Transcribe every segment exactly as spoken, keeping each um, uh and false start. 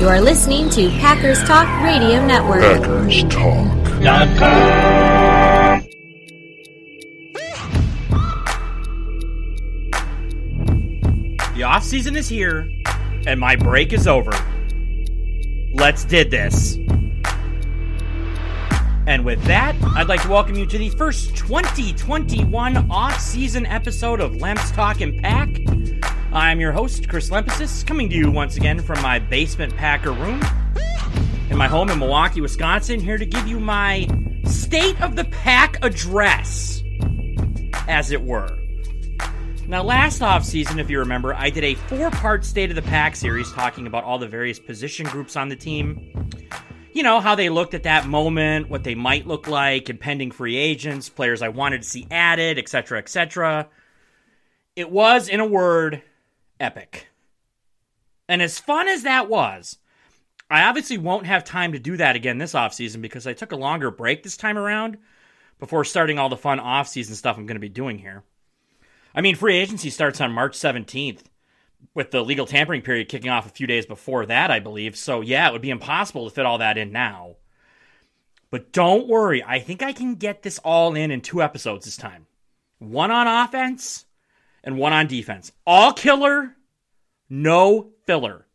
You are listening to Packers Talk Radio Network. Packers Talk dot com. The offseason is here, and my break is over. Let's did this. And with that, I'd like to welcome you to the first twenty twenty-one off-season episode of Lemps Talkin' Pack. I'm your host, Chris Lempesis, coming to you once again from my basement Packer room in my home in Milwaukee, Wisconsin, here to give you my State of the Pack address, as it were. Now, last offseason, if you remember, I did a four-part State of the Pack series talking about all the various position groups on the team. You know, how they looked at that moment, what they might look like, impending free agents, players I wanted to see added, et cetera, et cetera. It was, in a word, epic. And as fun as that was, I obviously won't have time to do that again this offseason because I took a longer break this time around before starting all the fun offseason stuff I'm going to be doing here. I mean, free agency starts on March seventeenth, with the legal tampering period kicking off a few days before that, I believe. So, yeah, it would be impossible to fit all that in now. But don't worry. I think I can get this all in in two episodes this time. One on offense and one on defense. All killer, no filler.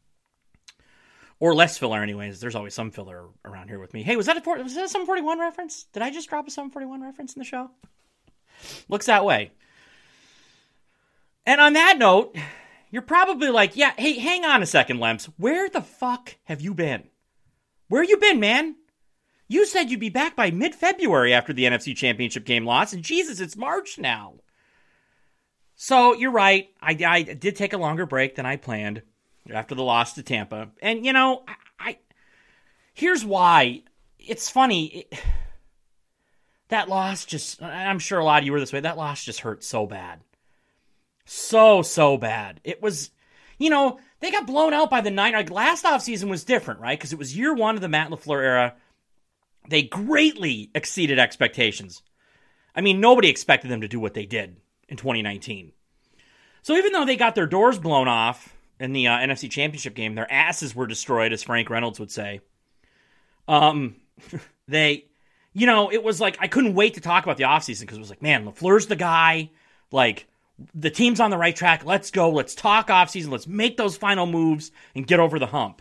Or less filler anyways. There's always some filler around here with me. Hey, was that a, was that a seven forty-one reference? Did I just drop a seven forty-one reference in the show? Looks that way. And on that note, you're probably like, yeah, hey, hang on a second, Lemps. Where the fuck have you been? Where you been, man? You said you'd be back by mid-February after the N F C Championship game loss, and Jesus, it's March now. So, you're right. I, I did take a longer break than I planned after the loss to Tampa. And, you know, I, I here's why. It's funny. It, that loss just, I'm sure a lot of you were this way, that loss just hurt so bad. So, so bad. It was, you know, they got blown out by the Niners. Like, last offseason was different, right? Because it was year one of the Matt LaFleur era. They greatly exceeded expectations. I mean, nobody expected them to do what they did in twenty nineteen. So even though they got their doors blown off in the uh, N F C Championship game, their asses were destroyed, as Frank Reynolds would say. Um, they, you know, it was like, I couldn't wait to talk about the offseason because it was like, man, LaFleur's the guy. Like, the team's on the right track. Let's go. Let's talk offseason. Let's make those final moves and get over the hump.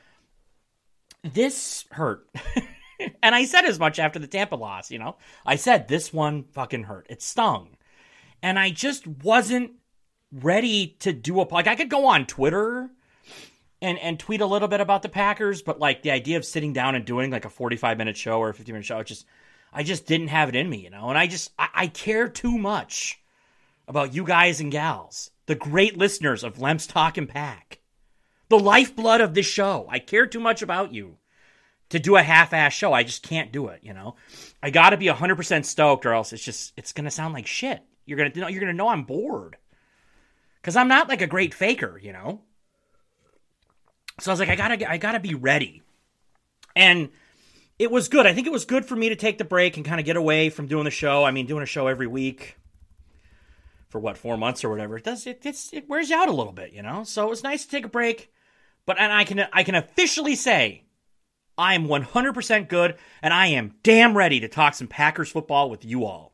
This hurt. And I said as much after the Tampa loss, you know. I said this one fucking hurt. It stung. And I just wasn't ready to do a... Like, I could go on Twitter and, and tweet a little bit about the Packers, but, like, the idea of sitting down and doing, like, a forty-five minute show or a fifty minute show, it just... I just didn't have it in me, you know. And I just... I, I care too much about you guys and gals, the great listeners of Lemps Talkin' Pack, the lifeblood of this show. I care too much about you to do a half-ass show. I just can't do it, you know. I got to be one hundred percent stoked, or else it's just it's gonna sound like shit. You're gonna you know, you're gonna know I'm bored because I'm not like a great faker, you know. So I was like, I gotta I gotta be ready, and it was good. I think it was good for me to take the break and kind of get away from doing the show. I mean, doing a show every week for what, four months or whatever, it does it it's, it wears you out a little bit, you know. So it was nice to take a break, but and I can I can officially say I am one hundred percent good, and I am damn ready to talk some Packers football with you all.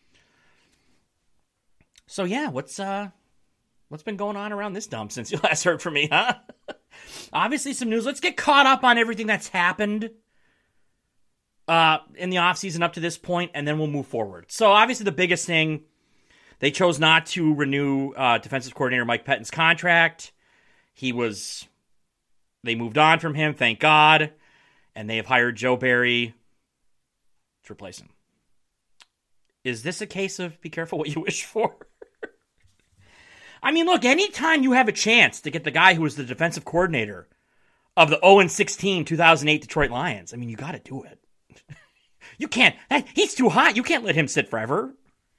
So yeah, what's uh what's been going on around this dump since you last heard from me, huh? Obviously some news. Let's get caught up on everything that's happened uh in the offseason up to this point, and then we'll move forward. So obviously the biggest thing, they chose not to renew uh, defensive coordinator Mike Pettine's contract. He was, they moved on from him, thank God, and they have hired Joe Barry to replace him. Is this a case of be careful what you wish for? I mean, look, anytime you have a chance to get the guy who was the defensive coordinator of the oh and sixteen two thousand eight Detroit Lions, I mean, you got to do it. You can't, he's too hot. You can't let him sit forever.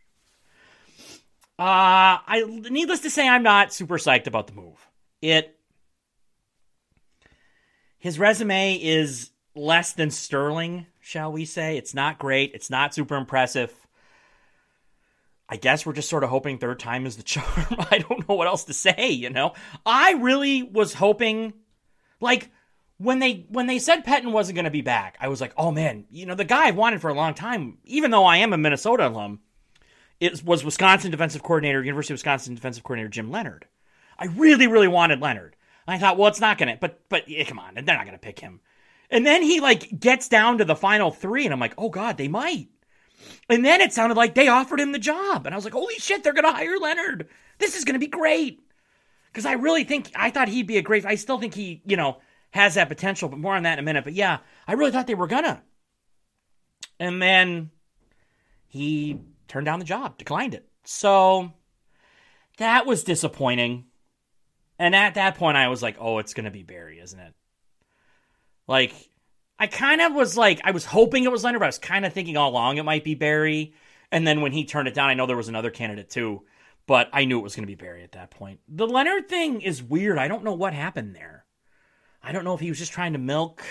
Uh, I needless to say, I'm not super psyched about the move. It, his resume is less than sterling, shall we say. It's not great. It's not super impressive. I guess we're just sort of hoping third time is the charm. I don't know what else to say, you know. I really was hoping, Like, when they when they said Pettine wasn't going to be back, I was like, oh, man, you know, the guy I've wanted for a long time, even though I am a Minnesota alum, it was Wisconsin defensive coordinator, University of Wisconsin defensive coordinator Jim Leonhard. I really, really wanted Leonhard. And I thought, well, it's not going to, but, but yeah, come on, they're not going to pick him. And then he, like, gets down to the final three, and I'm like, oh, God, they might. And then it sounded like they offered him the job. And I was like, holy shit, they're going to hire Leonhard. This is going to be great. Because I really think, I thought he'd be a great, I still think he, you know, has that potential, but more on that in a minute. But yeah, I really thought they were going to. And then he turned down the job, declined it. So that was disappointing. And at that point, I was like, oh, it's going to be Barry, isn't it? Like, I kind of was like, I was hoping it was Leonhard, but I was kind of thinking all along it might be Barry. And then when he turned it down, I know there was another candidate too, but I knew it was going to be Barry at that point. The Leonhard thing is weird. I don't know what happened there. I don't know if he was just trying to milk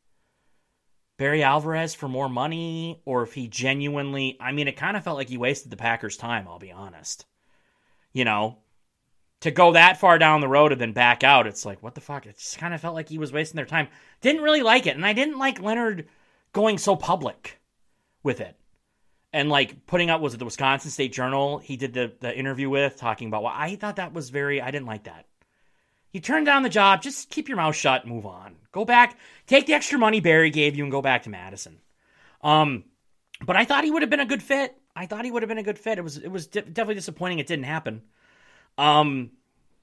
Barry Alvarez for more money, or if he genuinely, I mean, it kind of felt like he wasted the Packers' time, I'll be honest. You know, to go that far down the road and then back out, it's like, what the fuck? It just kind of felt like he was wasting their time. Didn't really like it. And I didn't like Leonhard going so public with it. And like putting out, was it the Wisconsin State Journal he did the, the interview with, talking about, well, I thought that was very, I didn't like that. You turned down the job, just keep your mouth shut and move on. Go back, take the extra money Barry gave you and go back to Madison. Um, but I thought he would have been a good fit. I thought he would have been a good fit. It was, it was di- definitely disappointing it didn't happen. Um,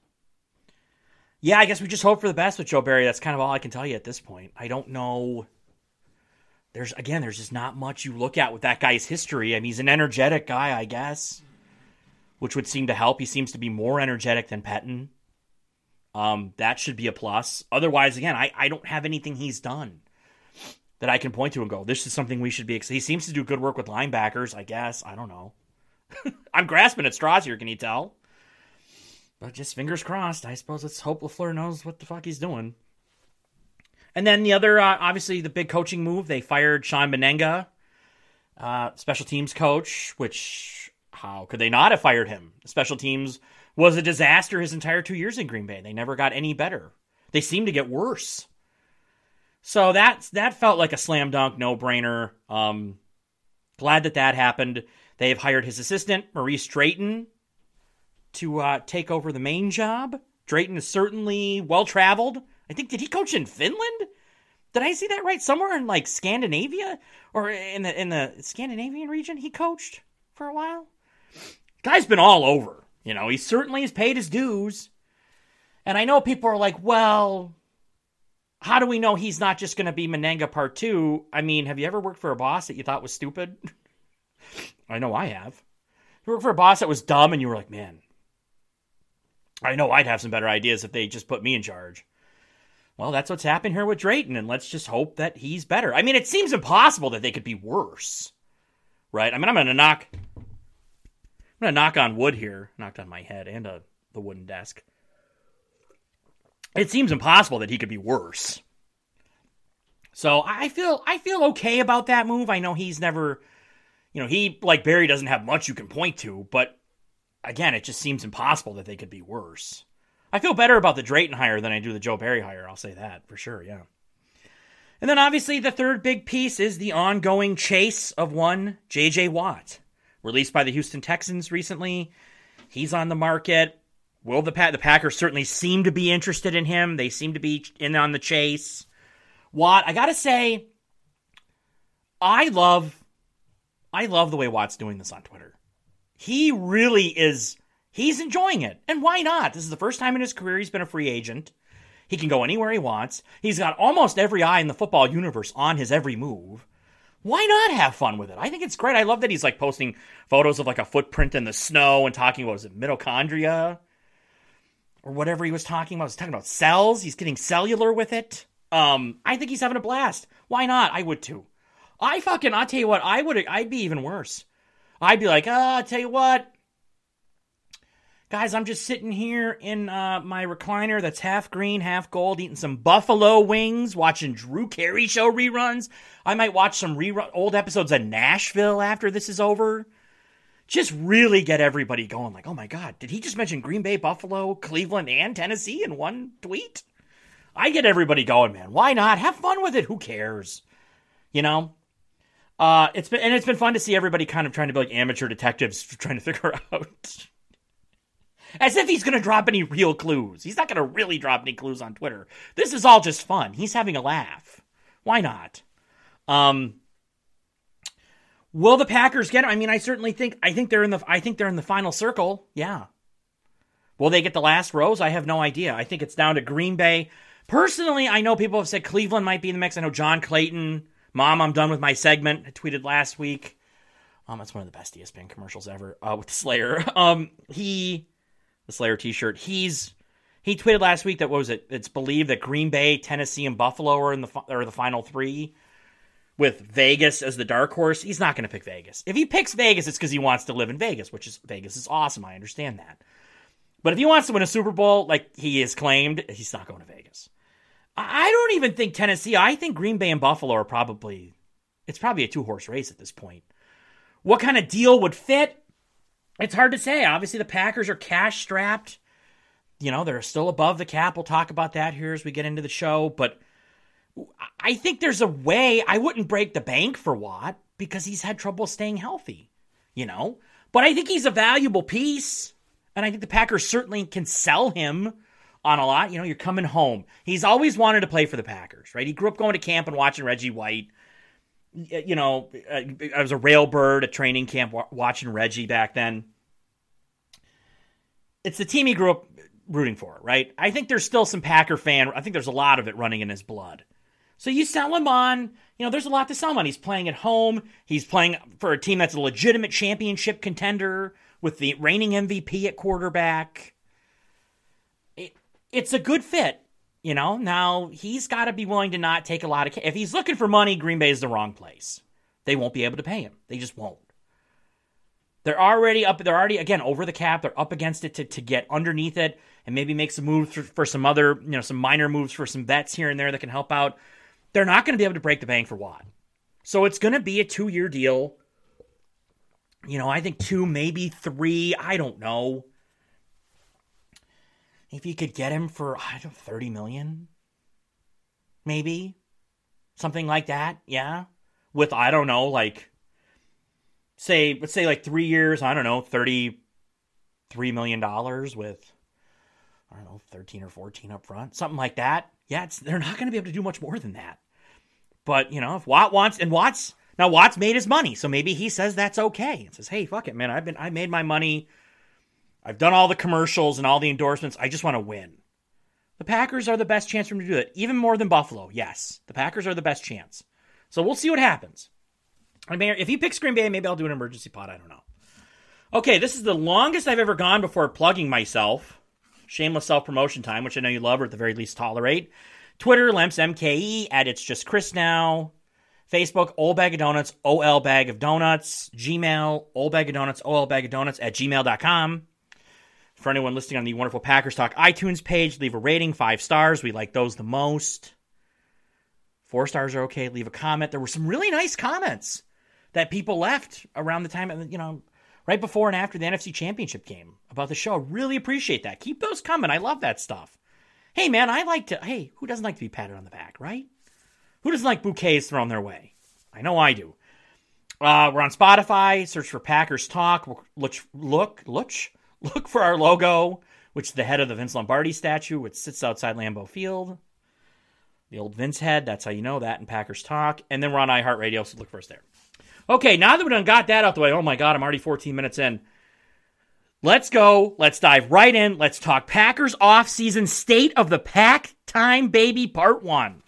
yeah, I guess we just hope for the best with Joe Barry. That's kind of all I can tell you at this point. I don't know. There's, again, there's just not much you look at with that guy's history. I mean, he's an energetic guy, I guess, which would seem to help. He seems to be more energetic than Pettine. Um, that should be a plus. Otherwise, again, I, I don't have anything he's done that I can point to and go, this is something we should be excited. He seems to do good work with linebackers, I guess. I don't know. I'm grasping at straws here, can you tell? But just fingers crossed. I suppose let's hope LaFleur knows what the fuck he's doing. And then the other, uh, obviously, the big coaching move, they fired Sean Benenga, uh, special teams coach, which, how could they not have fired him? Special teams was a disaster his entire two years in Green Bay. They never got any better. They seemed to get worse. So that, that felt like a slam dunk, no-brainer. Um, glad that that happened. They have hired his assistant, Maurice Drayton, to uh, take over the main job. Drayton is certainly well-traveled. I think, did he coach in Finland? Did I see that right? Somewhere in, like, Scandinavia? Or in the in the Scandinavian region he coached for a while? Guy's been all over. You know, he certainly has paid his dues. And I know people are like, well, how do we know he's not just going to be Benenga part two? I mean, have you ever worked for a boss that you thought was stupid? I know I have. You worked for a boss that was dumb and you were like, man, I know I'd have some better ideas if they just put me in charge. Well, that's what's happened here with Drayton, and let's just hope that he's better. I mean, it seems impossible that they could be worse, right? I mean, I'm going to knock... I'm going to knock on wood here. Knocked on my head and a, the wooden desk. It seems impossible that he could be worse. So I feel I feel okay about that move. I know he's never, you know, he, like Barry, doesn't have much you can point to. But, again, it just seems impossible that they could be worse. I feel better about the Drayton hire than I do the Joe Barry hire. I'll say that for sure, yeah. And then, obviously, the third big piece is the ongoing chase of one J J Watt. Released by the Houston Texans recently. He's on the market. Will the pa- the Packers certainly seem to be interested in him. They seem to be in on the chase. Watt, I gotta say, I love, I love the way Watt's doing this on Twitter. He really is, he's enjoying it. And why not? This is the first time in his career he's been a free agent. He can go anywhere he wants. He's got almost every eye in the football universe on his every move. Why not have fun with it? I think it's great. I love that he's like posting photos of like a footprint in the snow and talking about, was it mitochondria? Or whatever he was talking about. He's talking about cells. He's getting cellular with it. Um, I think he's having a blast. Why not? I would too. I fucking, I'll tell you what, I would, I'd be even worse. I'd be like, ah, I'll tell you what. Guys, I'm just sitting here in uh, my recliner that's half green, half gold, eating some buffalo wings, watching Drew Carey show reruns. I might watch some rerun, old episodes of Nashville after this is over. Just really get everybody going like, oh my God, did he just mention Green Bay, Buffalo, Cleveland, and Tennessee in one tweet? I get everybody going, man. Why not? Have fun with it. Who cares? You know? Uh, it's been and it's been fun to see everybody kind of trying to be like amateur detectives trying to figure out. As if he's going to drop any real clues. He's not going to really drop any clues on Twitter. This is all just fun. He's having a laugh. Why not? Um, will the Packers get him? I mean, I certainly think I think they're in the I think they're in the final circle. Yeah. Will they get the last rose? I have no idea. I think it's down to Green Bay. Personally, I know people have said Cleveland might be in the mix. I know John Clayton, Mom, I'm done with my segment, I tweeted last week. Um, that's one of the best E S P N commercials ever uh, with Slayer. Um, he, the Slayer t-shirt, he's he tweeted last week that, what was it? It's believed that Green Bay, Tennessee, and Buffalo are in the are the final three, with Vegas as the dark horse. He's not going to pick Vegas. If he picks Vegas, it's because he wants to live in Vegas, which is Vegas is awesome. I understand that. But if he wants to win a Super Bowl, like he has claimed, he's not going to Vegas. I don't even think Tennessee. I think Green Bay and Buffalo are probably, it's probably a two-horse race at this point. What kind of deal would fit? It's hard to say. Obviously, the Packers are cash-strapped. You know, they're still above the cap. We'll talk about that here as we get into the show. But I think there's a way. I wouldn't break the bank for Watt because he's had trouble staying healthy, you know. But I think he's a valuable piece. And I think the Packers certainly can sell him on a lot. You know, you're coming home. He's always wanted to play for the Packers, right? He grew up going to camp and watching Reggie White. You know, I was a railbird at training camp watching Reggie back then. It's the team he grew up rooting for, right? I think there's still some Packer fan. I think there's a lot of it running in his blood. So you sell him on, you know, there's a lot to sell him on. He's playing at home. He's playing for a team that's a legitimate championship contender with the reigning M V P at quarterback. It, it's a good fit, you know. Now, he's got to be willing to not take a lot of... Ca- if he's looking for money, Green Bay is the wrong place. They won't be able to pay him. They just won't. They're already up... They're already, again, over the cap. They're up against it to, to get underneath it and maybe make some moves for, for some other, you know, some minor moves for some vets here and there that can help out. They're not going to be able to break the bank for Watt. So it's going to be a two-year deal. You know, I think two, maybe three. I don't know. If you could get him for, I don't know, thirty million dollars, maybe. Something like that, yeah. With, I don't know, like, say, let's say like three years, I don't know, thirty-three million dollars with, I don't know, thirteen or fourteen up front. Something like that. Yeah, it's, they're not going to be able to do much more than that. But, you know, if Watt wants, and Watt's, now Watt's made his money, so maybe he says that's okay. And says, hey, fuck it, man, I've been, I made my money. I've done all the commercials and all the endorsements. I just want to win. The Packers are the best chance for him to do that. Even more than Buffalo, yes. The Packers are the best chance. So we'll see what happens. I mean, if he picks Green Bay, maybe I'll do an emergency pod. I don't know. Okay, this is the longest I've ever gone before plugging myself. Shameless self-promotion time, which I know you love or at the very least tolerate. Twitter, Lemps M K E, at It's Just Chris Now. Facebook, Old Bag of Donuts, O L Bag of Donuts. Gmail, Old Bag of Donuts, O L Bag of Donuts at gmail dot com. For anyone listening on the wonderful Packers Talk iTunes page, leave a rating, five stars. We like those the most. Four stars are okay. Leave a comment. There were some really nice comments that people left around the time, you know, right before and after the N F C Championship game about the show. Really appreciate that. Keep those coming. I love that stuff. Hey, man, I like to, hey, who doesn't like to be patted on the back, right? Who doesn't like bouquets thrown their way? I know I do. Uh, we're on Spotify. Search for Packers Talk. Look, look, look, look for our logo, which is the head of the Vince Lombardi statue, which sits outside Lambeau Field. The old Vince head. That's how you know that in Packers Talk. And then we're on iHeartRadio, so look for us there. Okay, now that we done got that out the way, oh my God, I'm already fourteen minutes in. Let's go. Let's dive right in. Let's talk Packers off-season State of the Pack Time, baby, part one.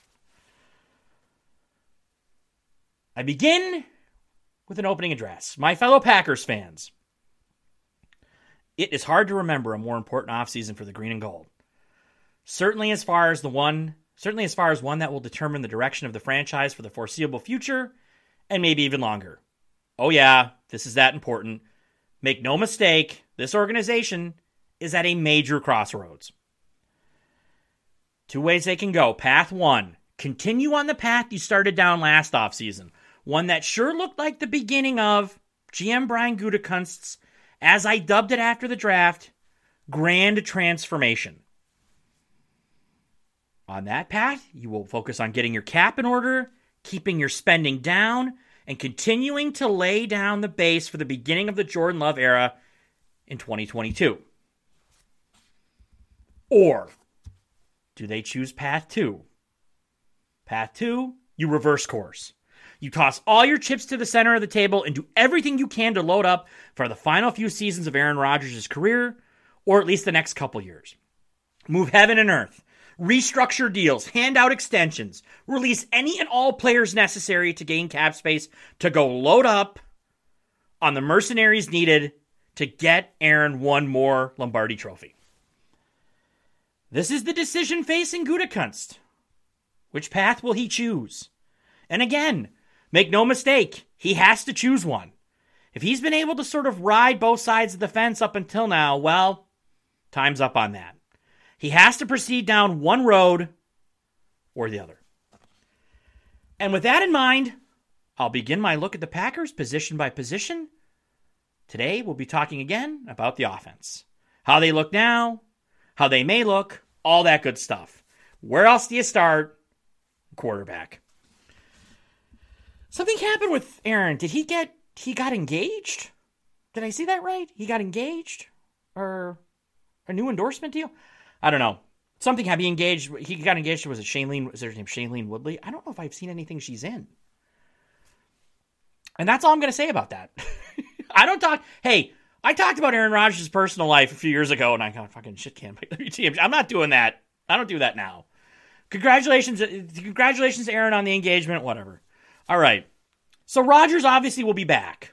I begin with an opening address. My fellow Packers fans, it is hard to remember a more important offseason for the green and gold. Certainly as far as the one, certainly as far as one that will determine the direction of the franchise for the foreseeable future, and maybe even longer. Oh yeah, this is that important. Make no mistake, this organization is at a major crossroads. Two ways they can go. Path one, continue on the path you started down last offseason. One that sure looked like the beginning of G M Brian Gutekunst's, as I dubbed it after the draft, grand transformation. On that path, you will focus on getting your cap in order, keeping your spending down, and continuing to lay down the base for the beginning of the Jordan Love era in twenty twenty-two. Or do they choose path two? Path two, you reverse course. You toss all your chips to the center of the table and do everything you can to load up for the final few seasons of Aaron Rodgers' career, or at least the next couple years. Move heaven and earth. Restructure deals, hand out extensions, release any and all players necessary to gain cap space to go load up on the mercenaries needed to get Aaron one more Lombardi trophy. This is the decision facing Gutekunst. Which path will he choose? And again, make no mistake, he has to choose one. If he's been able to sort of ride both sides of the fence up until now, well, time's up on that. He has to proceed down one road or the other. And with that in mind, I'll begin my look at the Packers position by position. Today, we'll be talking again about the offense. How they look now, how they may look, all that good stuff. Where else do you start? Quarterback. Something happened with Aaron. Did he get, he got engaged? Did I see that right? He got engaged? Or a new endorsement deal? I don't know. Something happened. He engaged, he got engaged to, was it Shailene, is her name Shailene Woodley? I don't know if I've seen anything she's in. And that's all I'm going to say about that. I don't talk, hey, I talked about Aaron Rodgers' personal life a few years ago, and I got fucking shit canned by W T M. I'm not doing that. I don't do that now. Congratulations, congratulations, Aaron, on the engagement, whatever. All right. So Rodgers obviously will be back.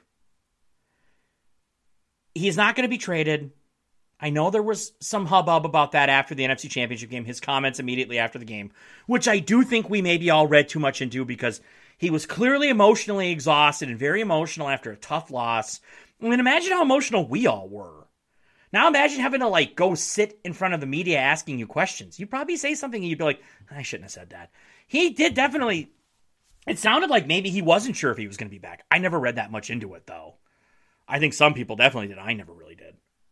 He's not going to be traded. I know there was some hubbub about that after the N F C Championship game, his comments immediately after the game, which I do think we maybe all read too much into because he was clearly emotionally exhausted and very emotional after a tough loss. I mean, imagine how emotional we all were. Now imagine having to like go sit in front of the media asking you questions. You'd probably say something and you'd be like, I shouldn't have said that. He did definitely, it sounded like maybe he wasn't sure if he was going to be back. I never read that much into it though. I think some people definitely did. I never really did.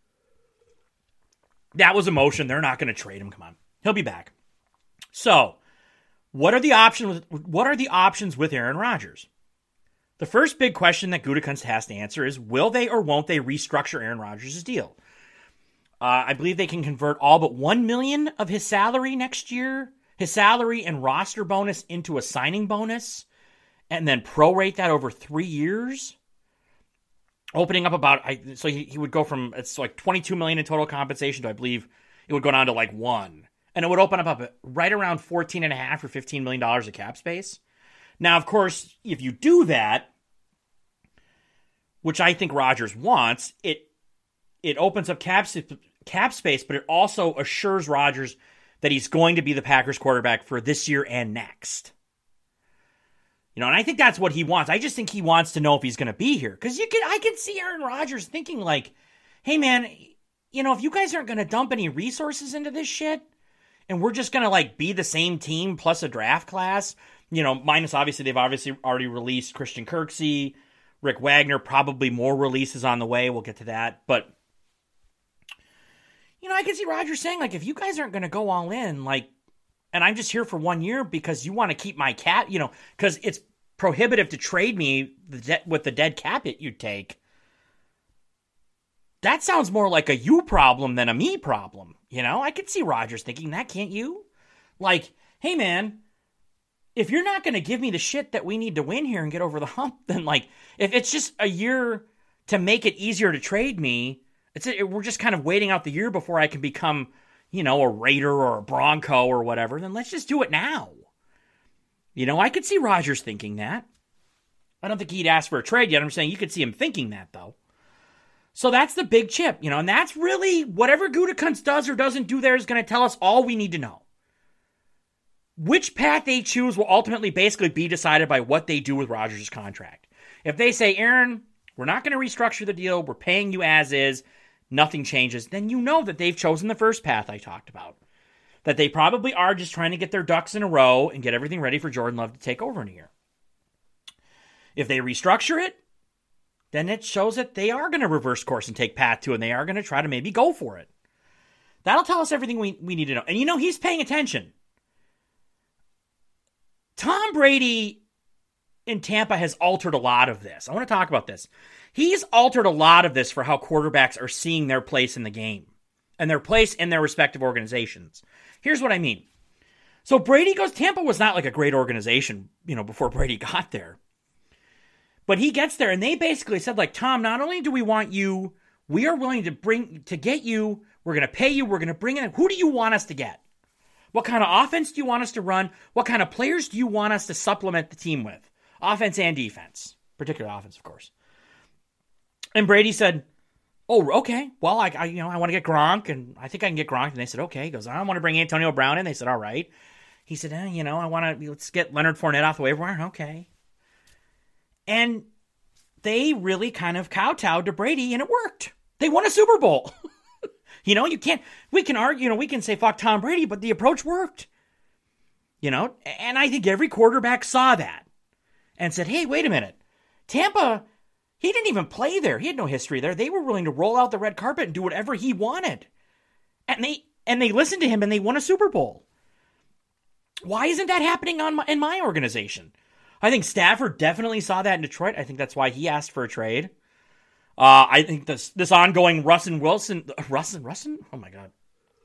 That was emotion. They're not going to trade him. Come on. He'll be back. So, what are the options what are the options with Aaron Rodgers? The first big question that Gutekunst has to answer is, will they or won't they restructure Aaron Rodgers' deal? Uh, I believe they can convert all but one million dollars of his salary next year, his salary and roster bonus into a signing bonus, and then prorate that over three years. Opening up about, I, so he, he would go from, it's like twenty-two million dollars in total compensation to, I believe, it would go down to like one. And it would open up, up right around fourteen and a half or fifteen million dollars of cap space. Now, of course, if you do that, which I think Rodgers wants, it it opens up cap, cap space, but it also assures Rodgers that he's going to be the Packers quarterback for this year and next. You know, and I think that's what he wants. I just think he wants to know if he's going to be here. Because you can, I can see Aaron Rodgers thinking like, hey, man, you know, if you guys aren't going to dump any resources into this shit, and we're just going to, like, be the same team plus a draft class, you know, minus, obviously, they've obviously already released Christian Kirksey, Rick Wagner, probably more releases on the way. We'll get to that. But, you know, I can see Rodgers saying, like, if you guys aren't going to go all in, like, and I'm just here for one year because you want to keep my cap, you know, because it's prohibitive to trade me with the dead cap hit you'd take. That sounds more like a you problem than a me problem. You know, I could see Rodgers thinking that, can't you? Like, hey, man, if you're not going to give me the shit that we need to win here and get over the hump, then, like, if it's just a year to make it easier to trade me, it's a, we're just kind of waiting out the year before I can become, you know, a Raider or a Bronco or whatever, then let's just do it now. You know, I could see Rodgers thinking that. I don't think he'd ask for a trade yet. I'm saying you could see him thinking that, though. So that's the big chip, you know, and that's really whatever Gutekunst does or doesn't do there is going to tell us all we need to know. Which path they choose will ultimately basically be decided by what they do with Rodgers' contract. If they say, Aaron, we're not going to restructure the deal, we're paying you as is, nothing changes, then you know that they've chosen the first path I talked about. That they probably are just trying to get their ducks in a row and get everything ready for Jordan Love to take over in a year. If they restructure it, then it shows that they are going to reverse course and take path two, and they are going to try to maybe go for it. That'll tell us everything we, we need to know. And you know, he's paying attention. Brady in Tampa has altered a lot of this. I want to talk about this. He's altered a lot of this for how quarterbacks are seeing their place in the game and their place in their respective organizations. Here's what I mean. So Brady goes, Tampa was not like a great organization, you know, before Brady got there. But he gets there and they basically said, like, Tom, not only do we want you, we are willing to bring, to get you, we're going to pay you, we're going to bring in, who do you want us to get? What kind of offense do you want us to run? What kind of players do you want us to supplement the team with? Offense and defense, particularly offense, of course. And Brady said, oh, okay, well, I, I you know, I want to get Gronk, and I think I can get Gronk. And they said, okay. He goes, I want to bring Antonio Brown in. They said, all right. He said, eh, you know, I want to, let's get Leonard Fournette off the waiver wire. Okay. And they really kind of kowtowed to Brady, and it worked. They won a Super Bowl. You know, you can't, we can argue, you know, we can say fuck Tom Brady, but the approach worked. You know, and I think every quarterback saw that and said, hey, wait a minute. Tampa, he didn't even play there. He had no history there. They were willing to roll out the red carpet and do whatever he wanted. And they and they listened to him and they won a Super Bowl. Why isn't that happening on my, in my organization? I think Stafford definitely saw that in Detroit. I think that's why he asked for a trade. Uh, I think this this ongoing Russell Wilson, Russell, Russell? Oh my God.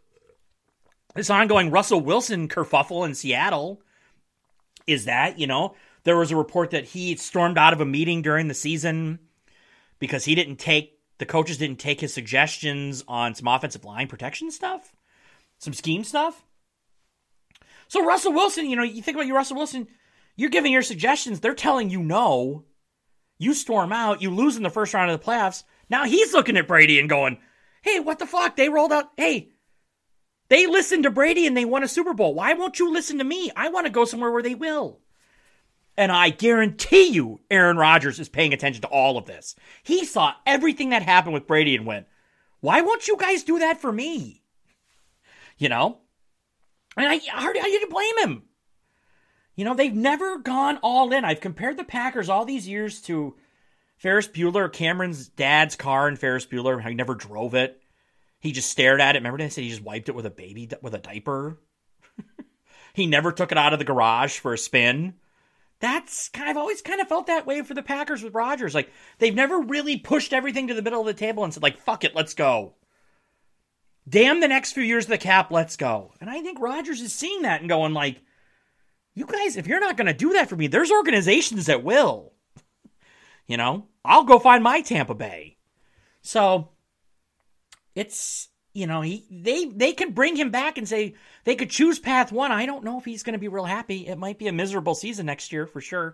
This ongoing Russell Wilson kerfuffle in Seattle is that, you know, there was a report that he stormed out of a meeting during the season because he didn't take, the coaches didn't take his suggestions on some offensive line protection stuff, some scheme stuff. So Russell Wilson, you know, you think about you, Russell Wilson, you're giving your suggestions. They're telling you no. You storm out. You lose in the first round of the playoffs. Now he's looking at Brady and going, hey, what the fuck? They rolled out. Hey, they listened to Brady and they won a Super Bowl. Why won't you listen to me? I want to go somewhere where they will. And I guarantee you Aaron Rodgers is paying attention to all of this. He saw everything that happened with Brady and went, why won't you guys do that for me? You know? And I hardly I didn't blame him. You know, they've never gone all in. I've compared the Packers all these years to Ferris Bueller, Cameron's dad's car in Ferris Bueller. How he never drove it. He just stared at it. Remember they said he just wiped it with a baby, with a diaper? He never took it out of the garage for a spin. That's kind of, I've always kind of felt that way for the Packers with Rodgers. Like, they've never really pushed everything to the middle of the table and said, like, fuck it, let's go. Damn the next few years of the cap, let's go. And I think Rodgers is seeing that and going, like, you guys, if you're not going to do that for me, there's organizations that will. You know, I'll go find my Tampa Bay. So, it's, you know, he they they can bring him back and say they could choose path one. I don't know if he's going to be real happy. It might be a miserable season next year for sure.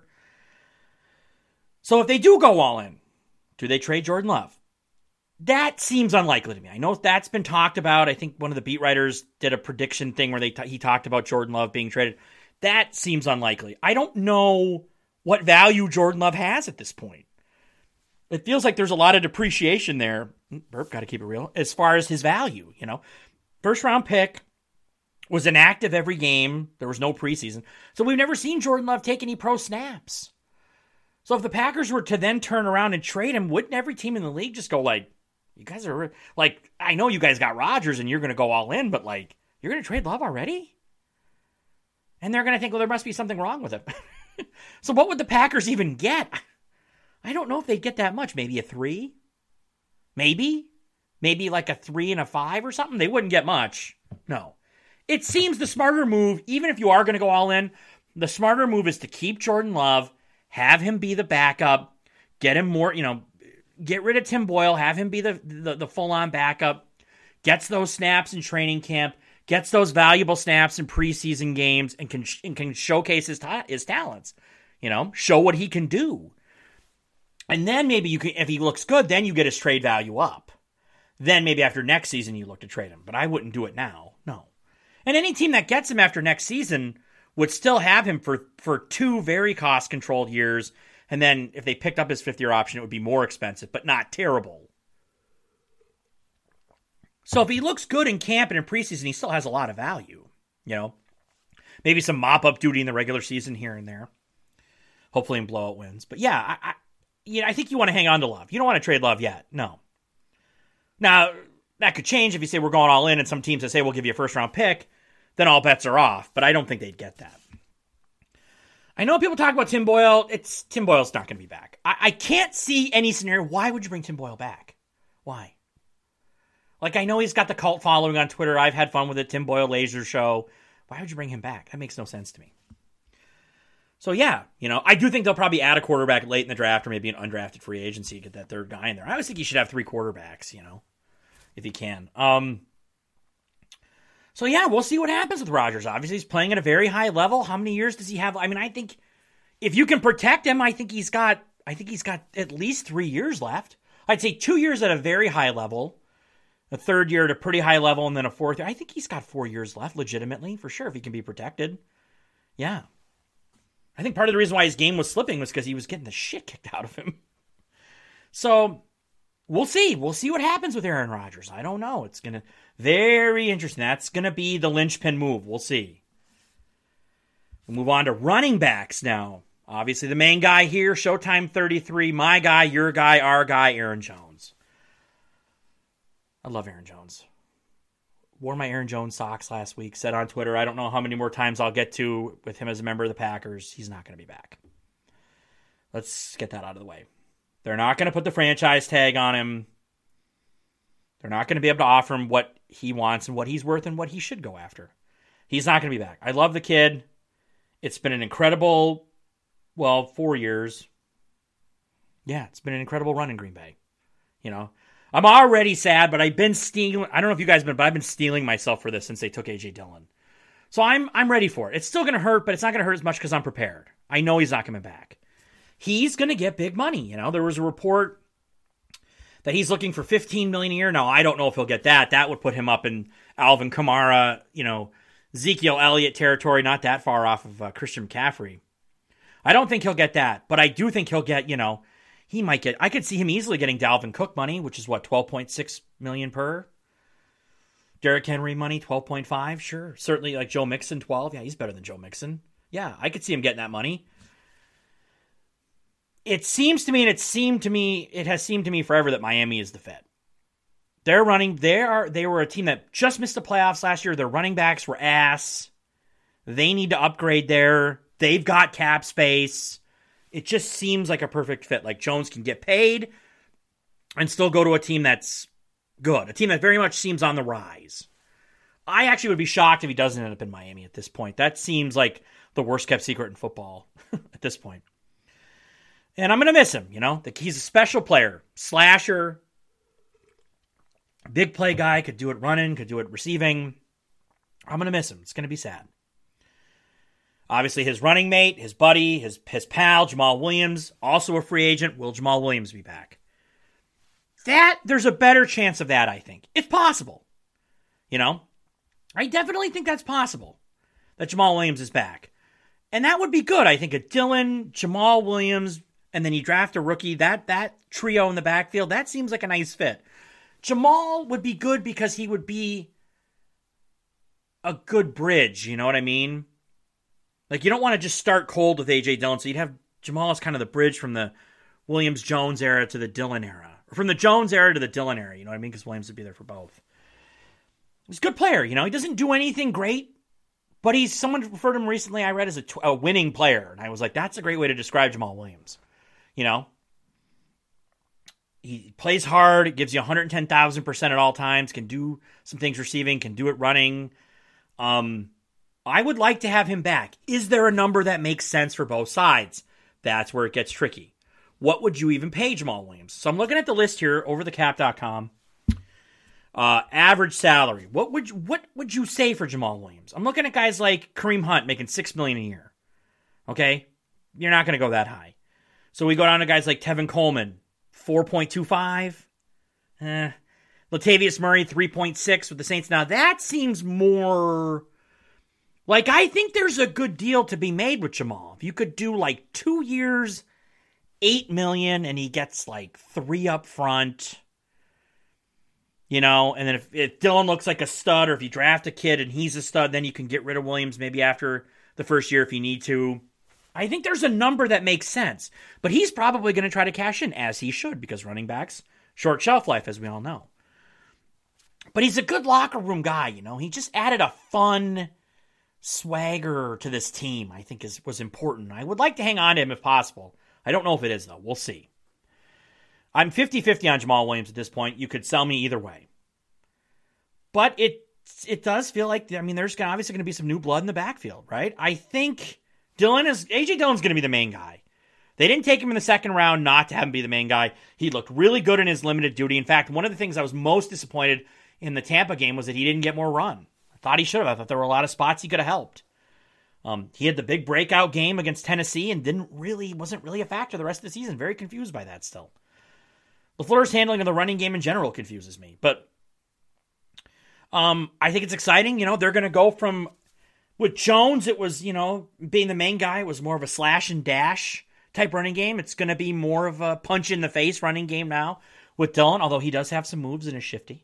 So if they do go all in, do they trade Jordan Love? That seems unlikely to me. I know that's been talked about. I think one of the beat writers did a prediction thing where they t- he talked about Jordan Love being traded. That seems unlikely. I don't know what value Jordan Love has at this point. It feels like there's a lot of depreciation there. Burp, got to keep it real. As far as his value, you know, first round pick, was inactive every game. There was no preseason. So we've never seen Jordan Love take any pro snaps. So if the Packers were to then turn around and trade him, wouldn't every team in the league just go like, you guys are like, I know you guys got Rodgers and you're going to go all in, but like, you're going to trade Love already? And they're going to think, well, there must be something wrong with him. So what would the Packers even get? I don't know if they'd get that much. Maybe a three? Maybe? Maybe like a three and a five or something? They wouldn't get much. No. It seems the smarter move, even if you are going to go all in, the smarter move is to keep Jordan Love, have him be the backup, get him more, you know, get rid of Tim Boyle, have him be the, the, the full-on backup, gets those snaps in training camp, gets those valuable snaps in preseason games, and can and can showcase his, ta- his talents, you know, show what he can do. And then maybe you can, if he looks good, then you get his trade value up. Then maybe after next season you look to trade him. But I wouldn't do it now. No. And any team that gets him after next season would still have him for, for two very cost-controlled years. And then if they picked up his fifth-year option, it would be more expensive, but not terrible. So if he looks good in camp and in preseason, he still has a lot of value. You know, maybe some mop-up duty in the regular season here and there. Hopefully in blowout wins. But yeah, I, I, you know, I think you want to hang on to Love. You don't want to trade Love yet. No. Now, that could change if you say we're going all in and some teams that say we'll give you a first-round pick. Then all bets are off. But I don't think they'd get that. I know people talk about Tim Boyle. It's Tim Boyle's not going to be back. I, I can't see any scenario. Why would you bring Tim Boyle back? Why? Like, I know he's got the cult following on Twitter. I've had fun with it. Tim Boyle Laser Show. Why would you bring him back? That makes no sense to me. So, yeah, you know, I do think they'll probably add a quarterback late in the draft or maybe an undrafted free agency, get that third guy in there. I always think you should have three quarterbacks, you know, if you can. Um, so, yeah, we'll see what happens with Rodgers. Obviously, he's playing at a very high level. How many years does he have? I mean, I think if you can protect him, I think he's got, I think he's got at least three years left. I'd say two years at a very high level, a third year at a pretty high level, and then a fourth year. I think he's got four years left, legitimately, for sure, if he can be protected. Yeah. I think part of the reason why his game was slipping was because he was getting the shit kicked out of him. So, we'll see. We'll see what happens with Aaron Rodgers. I don't know. It's going to very interesting. That's going to be the linchpin move. We'll see. We'll move on to running backs now. Obviously, the main guy here, Showtime thirty-three, my guy, your guy, our guy, Aaron Jones. I love Aaron Jones. Wore my Aaron Jones socks last week. Said on Twitter, I don't know how many more times I'll get to with him as a member of the Packers. He's not going to be back. Let's get that out of the way. They're not going to put the franchise tag on him. They're not going to be able to offer him what he wants and what he's worth and what he should go after. He's not going to be back. I love the kid. It's been an incredible, well, four years. Yeah, it's been an incredible run in Green Bay. You know, I'm already sad, but I've been stealing. I don't know if you guys have been, but I've been stealing myself for this since they took A J Dillon. So I'm I'm ready for it. It's still going to hurt, but it's not going to hurt as much because I'm prepared. I know he's not coming back. He's going to get big money. You know, there was a report that he's looking for fifteen million dollars a year. Now, I don't know if he'll get that. That would put him up in Alvin Kamara, you know, Ezekiel Elliott territory, not that far off of uh, Christian McCaffrey. I don't think he'll get that, but I do think he'll get, you know, he might get, I could see him easily getting Dalvin Cook money, which is what, twelve point six million dollars per? Derrick Henry money, twelve point five, sure. Certainly like Joe Mixon, twelve. Yeah, he's better than Joe Mixon. Yeah, I could see him getting that money. It seems to me, and it seemed to me, it has seemed to me forever that Miami is the fit. They're running, they are, they were a team that just missed the playoffs last year. Their running backs were ass. They need to upgrade there. They've got cap space. It just seems like a perfect fit. Like Jones can get paid and still go to a team that's good. A team that very much seems on the rise. I actually would be shocked if he doesn't end up in Miami at this point. That seems like the worst kept secret in football at this point. And I'm going to miss him, you know. He's a special player. Slasher. Big play guy. Could do it running. Could do it receiving. I'm going to miss him. It's going to be sad. Obviously, his running mate, his buddy, his, his pal, Jamal Williams, also a free agent. Will Jamal Williams be back? That, there's a better chance of that, I think. It's possible. You know? I definitely think that's possible. That Jamal Williams is back. And that would be good. I think a Dillon, Jamal Williams, and then you draft a rookie. That that trio in the backfield, that seems like a nice fit. Jamal would be good because he would be a good bridge. You know what I mean? Like, you don't want to just start cold with A J Dillon, so you'd have Jamal as kind of the bridge from the Williams-Jones era to the Dillon era. Or from the Jones era to the Dillon era, you know what I mean? Because Williams would be there for both. He's a good player, you know? He doesn't do anything great, but he's, someone referred to him recently, I read, as a, a winning player. And I was like, that's a great way to describe Jamal Williams. You know? He plays hard, gives you one hundred ten thousand percent at all times, can do some things receiving, can do it running. Um... I would like to have him back. Is there a number that makes sense for both sides? That's where it gets tricky. What would you even pay Jamal Williams? So I'm looking at the list here, over the cap dot com. Uh, average salary. What would you, what would you say for Jamal Williams? I'm looking at guys like Kareem Hunt making six million dollars a year. Okay? You're not going to go that high. So we go down to guys like Tevin Coleman, four point two five. Eh. Latavius Murray, three point six with the Saints. Now that seems more... Like, I think there's a good deal to be made with Jamal. If you could do, like, two years, eight million dollars, and he gets, like, three up front, you know, and then if, if Dillon looks like a stud, or if you draft a kid and he's a stud, then you can get rid of Williams maybe after the first year if you need to. I think there's a number that makes sense. But he's probably going to try to cash in, as he should, because running backs, short shelf life, as we all know. But he's a good locker room guy, you know. He just added a fun... swagger to this team, I think is was important. I would like to hang on to him if possible. I don't know if it is, though. We'll see. I'm fifty-fifty on Jamal Williams at this point. You could sell me either way. But it it does feel like, I mean, there's gonna, obviously going to be some new blood in the backfield, right? I think Dillon is, A J Dillon's going to be the main guy. They didn't take him in the second round not to have him be the main guy. He looked really good in his limited duty. In fact, one of the things I was most disappointed in the Tampa game was that he didn't get more run. I thought he should have. I thought there were a lot of spots he could have helped. Um, he had the big breakout game against Tennessee and didn't really, wasn't really a factor the rest of the season. Very confused by that still. LaFleur's handling of the running game in general confuses me. But um, I think it's exciting. You know, they're going to go from, with Jones, it was, you know, being the main guy, it was more of a slash and dash type running game. It's going to be more of a punch in the face running game now with Dillon, although he does have some moves and is shifty.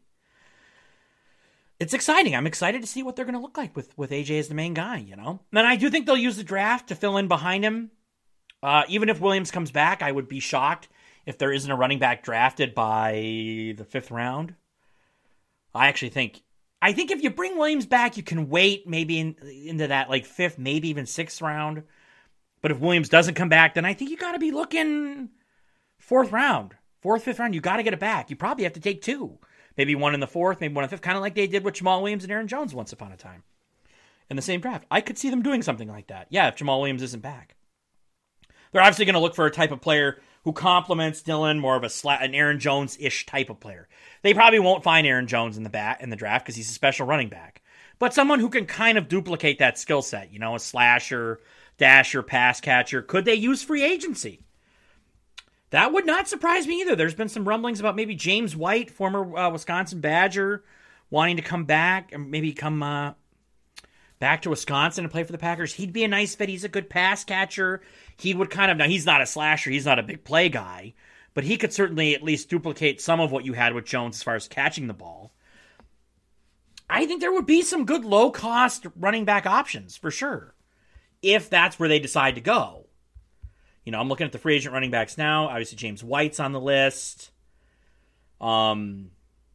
It's exciting. I'm excited to see what they're going to look like with, with A J as the main guy, you know? And I do think they'll use the draft to fill in behind him. Uh, even if Williams comes back, I would be shocked if there isn't a running back drafted by the fifth round. I actually think, I think if you bring Williams back, you can wait maybe in, into that like fifth, maybe even sixth round. But if Williams doesn't come back, then I think you got to be looking fourth round, fourth, fifth round. You got to get it back. You probably have to take two. Maybe one in the fourth, maybe one in the fifth, kind of like they did with Jamal Williams and Aaron Jones once upon a time in the same draft. I could see them doing something like that. Yeah, if Jamal Williams isn't back. They're obviously going to look for a type of player who complements Dillon, more of a sla- an Aaron Jones-ish type of player. They probably won't find Aaron Jones in the bat in the draft because he's a special running back. But someone who can kind of duplicate that skill set, you know, a slasher, dasher, pass catcher. Could they use free agency? That would not surprise me either. There's been some rumblings about maybe James White, former uh, Wisconsin Badger, wanting to come back and maybe come uh, back to Wisconsin and play for the Packers. He'd be a nice fit. He's a good pass catcher. He would kind of, now he's not a slasher. He's not a big play guy, but he could certainly at least duplicate some of what you had with Jones as far as catching the ball. I think there would be some good low-cost running back options for sure, if that's where they decide to go. You know, I'm looking at the free agent running backs now. Obviously, James White's on the list. Um,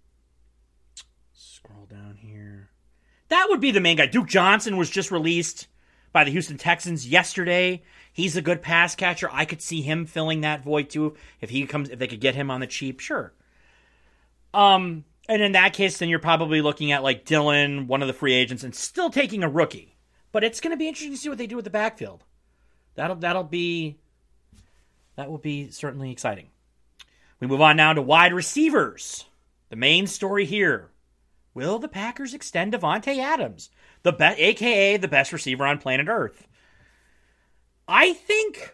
scroll down here. That would be the main guy. Duke Johnson was just released by the Houston Texans yesterday. He's a good pass catcher. I could see him filling that void too if he comes. If they could get him on the cheap, sure. Um, and in that case, then you're probably looking at like Dillon, one of the free agents, and still taking a rookie. But it's going to be interesting to see what they do with the backfield. That'll that'll be. That will be certainly exciting. We move on now to wide receivers. The main story here. Will the Packers extend Davante Adams, the be- a k a the best receiver on planet Earth? I think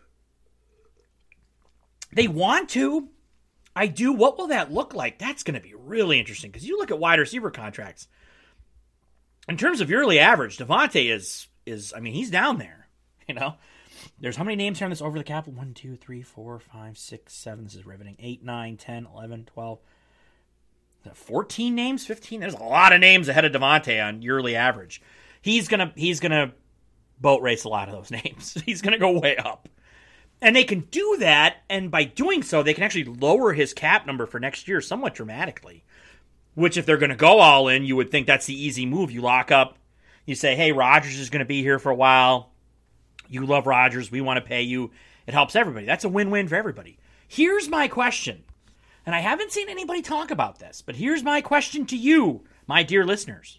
they want to. I do. What will that look like? That's going to be really interesting because you look at wide receiver contracts. In terms of yearly average, Davante is, is I mean, he's down there, you know? There's how many names here on this over the cap? one, two, three, four, five, six, seven. This is riveting. eight, nine, ten, eleven, twelve. fourteen names? fifteen? There's a lot of names ahead of Davante on yearly average. He's going to he's gonna boat race a lot of those names. He's going to go way up. And they can do that, and by doing so, they can actually lower his cap number for next year somewhat dramatically. Which, if they're going to go all in, you would think that's the easy move. You lock up. You say, hey, Rodgers is going to be here for a while. You love Rodgers. We want to pay you. It helps everybody. That's a win-win for everybody. Here's my question. And I haven't seen anybody talk about this, but here's my question to you, my dear listeners.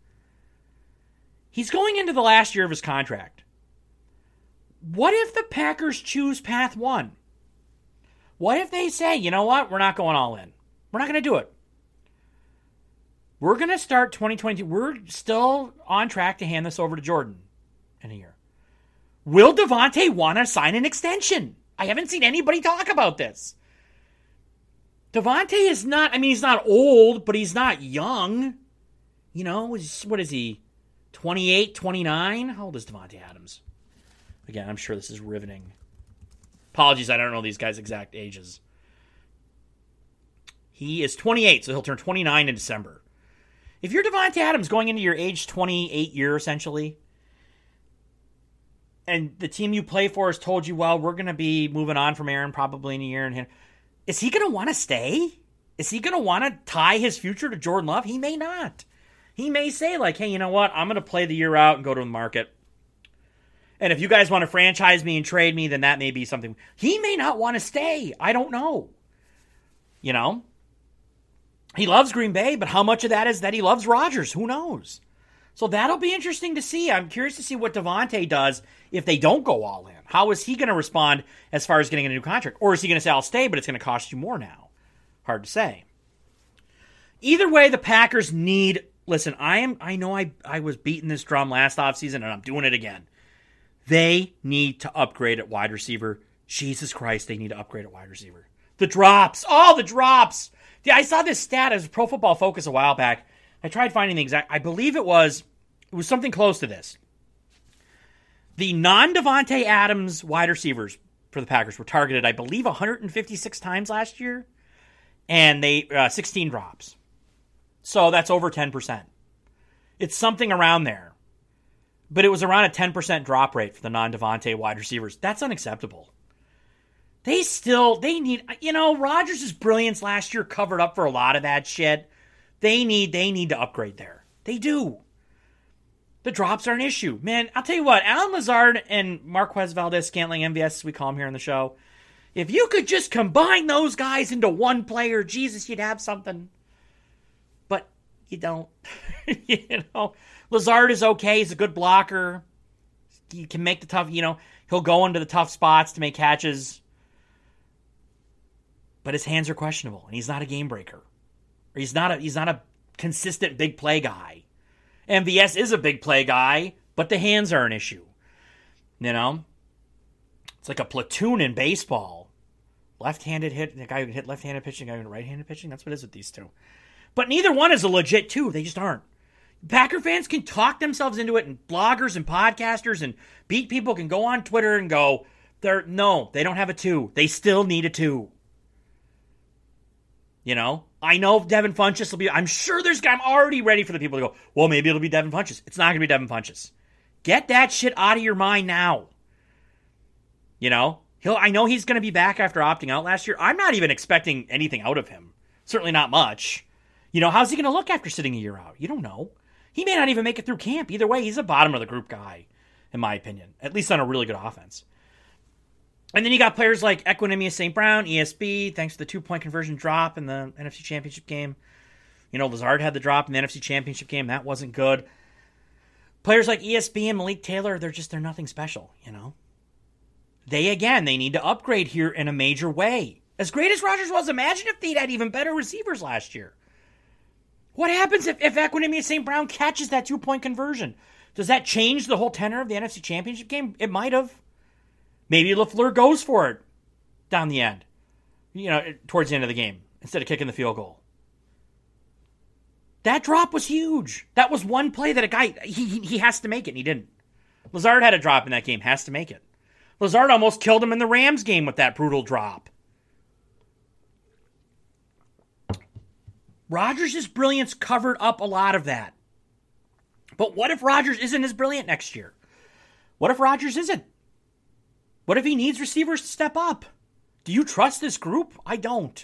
He's going into the last year of his contract. What if the Packers choose path one? What if they say, you know what? We're not going all in. We're not going to do it. We're going to start twenty twenty-two. We're still on track to hand this over to Jordan in a year. Will Davante want to sign an extension? I haven't seen anybody talk about this. Davante is not, I mean, he's not old, but he's not young. You know, what is he? twenty-eight, twenty-nine? How old is Davante Adams? Again, I'm sure this is riveting. Apologies, I don't know these guys' exact ages. He is twenty-eight, so he'll turn twenty-nine in December. If you're Davante Adams going into your age twenty-eight year, essentially, and the team you play for has told you, well, we're going to be moving on from Aaron probably in a year, and is he going to want to stay? Is he going to want to tie his future to Jordan Love? He may not. He may say, like, hey, you know what? I'm going to play the year out and go to the market. And if you guys want to franchise me and trade me, then that may be something. He may not want to stay. I don't know. You know? He loves Green Bay, but how much of that is that he loves Rodgers? Who knows? So that'll be interesting to see. I'm curious to see what Davante does if they don't go all in. How is he going to respond as far as getting a new contract? Or is he going to say, I'll stay, but it's going to cost you more now? Hard to say. Either way, the Packers need... Listen, I am. I know I, I was beating this drum last offseason, and I'm doing it again. They need to upgrade at wide receiver. Jesus Christ, they need to upgrade at wide receiver. The drops. Oh, the drops. Yeah, I saw this stat as Pro Football Focus a while back. I tried finding the exact... I believe it was... It was something close to this. The non-Davante Adams wide receivers for the Packers were targeted, I believe, one hundred fifty-six times last year. And they uh, sixteen drops. So that's over ten percent. It's something around there. But it was around a ten percent drop rate for the non-Davante wide receivers. That's unacceptable. They still, they need, you know, Rodgers' brilliance last year covered up for a lot of that shit. They need, they need to upgrade there. They do. The drops are an issue. Man, I'll tell you what, Allen Lazard and Marquez Valdes-Scantling, M V S, as we call him here on the show, if you could just combine those guys into one player, Jesus, you'd have something. But you don't. You know, Lazard is okay. He's a good blocker. He can make the tough, you know, he'll go into the tough spots to make catches. But his hands are questionable, and he's not a game breaker. Or he's not a he's not a consistent big play guy. M V S is a big play guy, but the hands are an issue. You know? It's like a platoon in baseball. Left-handed hit, the guy who hit left-handed pitching, the guy who hit right-handed pitching. That's what it is with these two. But neither one is a legit two. They just aren't. Packer fans can talk themselves into it, and bloggers and podcasters and beat people can go on Twitter and go, they're no, they don't have a two. They still need a two. You know? I know Devin Funchess will be... I'm sure there's... I'm already ready for the people to go, well, maybe it'll be Devin Funchess. It's not going to be Devin Funchess. Get that shit out of your mind now. You know? He'll. I know he's going to be back after opting out last year. I'm not even expecting anything out of him. Certainly not much. You know, how's he going to look after sitting a year out? You don't know. He may not even make it through camp. Either way, he's a bottom of the group guy, in my opinion. At least on a really good offense. And then you got players like Equanimeous Saint Brown, E S B, thanks to the two-point conversion drop in the N F C Championship game. You know, Lazard had the drop in the N F C Championship game. That wasn't good. Players like E S B and Malik Taylor, they're just, they're nothing special, you know? They, again, they need to upgrade here in a major way. As great as Rodgers was, imagine if they'd had even better receivers last year. What happens if, if Equanimeous Saint Brown catches that two-point conversion? Does that change the whole tenor of the N F C Championship game? It might have. Maybe LaFleur goes for it down the end, you know, towards the end of the game, instead of kicking the field goal. That drop was huge. That was one play that a guy, he, he, he has to make it, and he didn't. Lazard had a drop in that game, has to make it. Lazard almost killed him in the Rams game with that brutal drop. Rodgers' brilliance covered up a lot of that. But what if Rodgers isn't as brilliant next year? What if Rodgers isn't? What if he needs receivers to step up? Do you trust this group? I don't.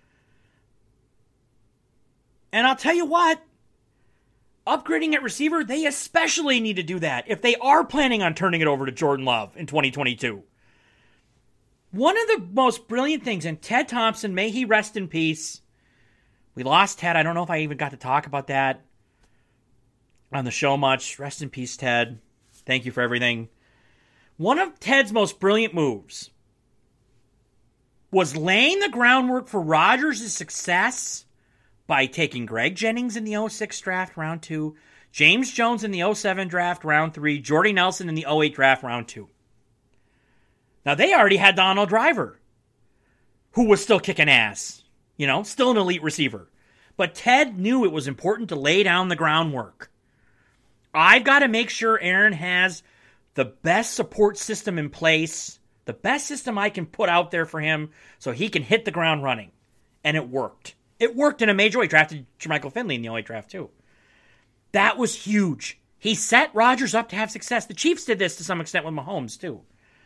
And I'll tell you what, upgrading at receiver, they especially need to do that if they are planning on turning it over to Jordan Love in twenty twenty-two. One of the most brilliant things, and Ted Thompson, may he rest in peace. We lost Ted. I don't know if I even got to talk about that on the show much. Rest in peace, Ted. Thank you for everything. One of Ted's most brilliant moves was laying the groundwork for Rodgers' success by taking Greg Jennings in the oh six draft, round two, James Jones in the oh seven draft, round three, Jordy Nelson in the oh eight draft, round two. Now, they already had Donald Driver, who was still kicking ass, you know, still an elite receiver. But Ted knew it was important to lay down the groundwork. I've got to make sure Aaron has the best support system in place, the best system I can put out there for him so he can hit the ground running. And it worked. It worked in a major way. He drafted Jermichael Finley in the oh eight draft, too. That was huge. He set Rodgers up to have success. The Chiefs did this to some extent with Mahomes, too.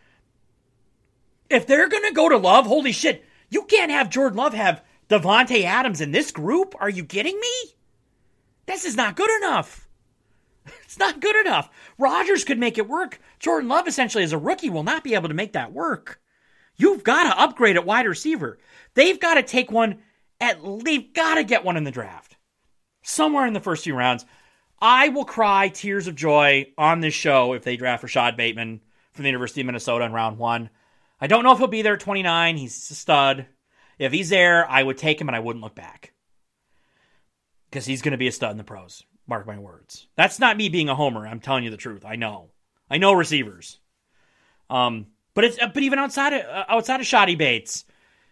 If they're going to go to Love, holy shit, you can't have Jordan Love have Davante Adams in this group? Are you kidding me? This is not good enough. It's not good enough. Rodgers could make it work. Jordan Love, essentially, as a rookie, will not be able to make that work. You've got to upgrade at wide receiver. They've got to take one, at they've got to get one in the draft. Somewhere in the first few rounds. I will cry tears of joy on this show if they draft Rashad Bateman from the University of Minnesota in round one. I don't know if he'll be there at twenty-nine. He's a stud. If he's there, I would take him and I wouldn't look back. Because he's going to be a stud in the pros. Mark my words. That's not me being a homer. I'm telling you the truth. I know. I know receivers. Um, but it's but even outside of uh, outside of Shoddy Bates,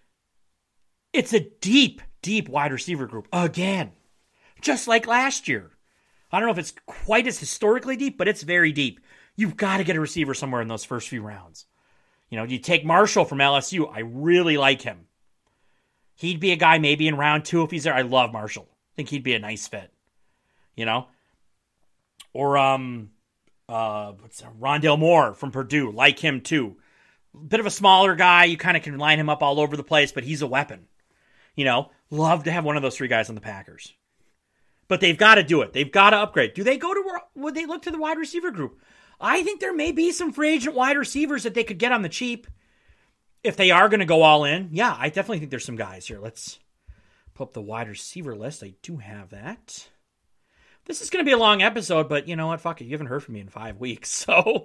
it's a deep, deep wide receiver group again, just like last year. I don't know if it's quite as historically deep, but it's very deep. You've got to get a receiver somewhere in those first few rounds. You know, you take Marshall from L S U. I really like him. He'd be a guy maybe in round two if he's there. I love Marshall. I think he'd be a nice fit. You know? Or, um, uh, what's that? Rondale Moore from Purdue. Like him, too. Bit of a smaller guy. You kind of can line him up all over the place, but he's a weapon. You know? Love to have one of those three guys on the Packers. But they've got to do it. They've got to upgrade. Do they go to, would they look to the wide receiver group? I think there may be some free agent wide receivers that they could get on the cheap. If they are going to go all in, yeah, I definitely think there's some guys here. Let's pull up the wide receiver list. I do have that. This is going to be a long episode, but you know what? Fuck it. You haven't heard from me in five weeks. So,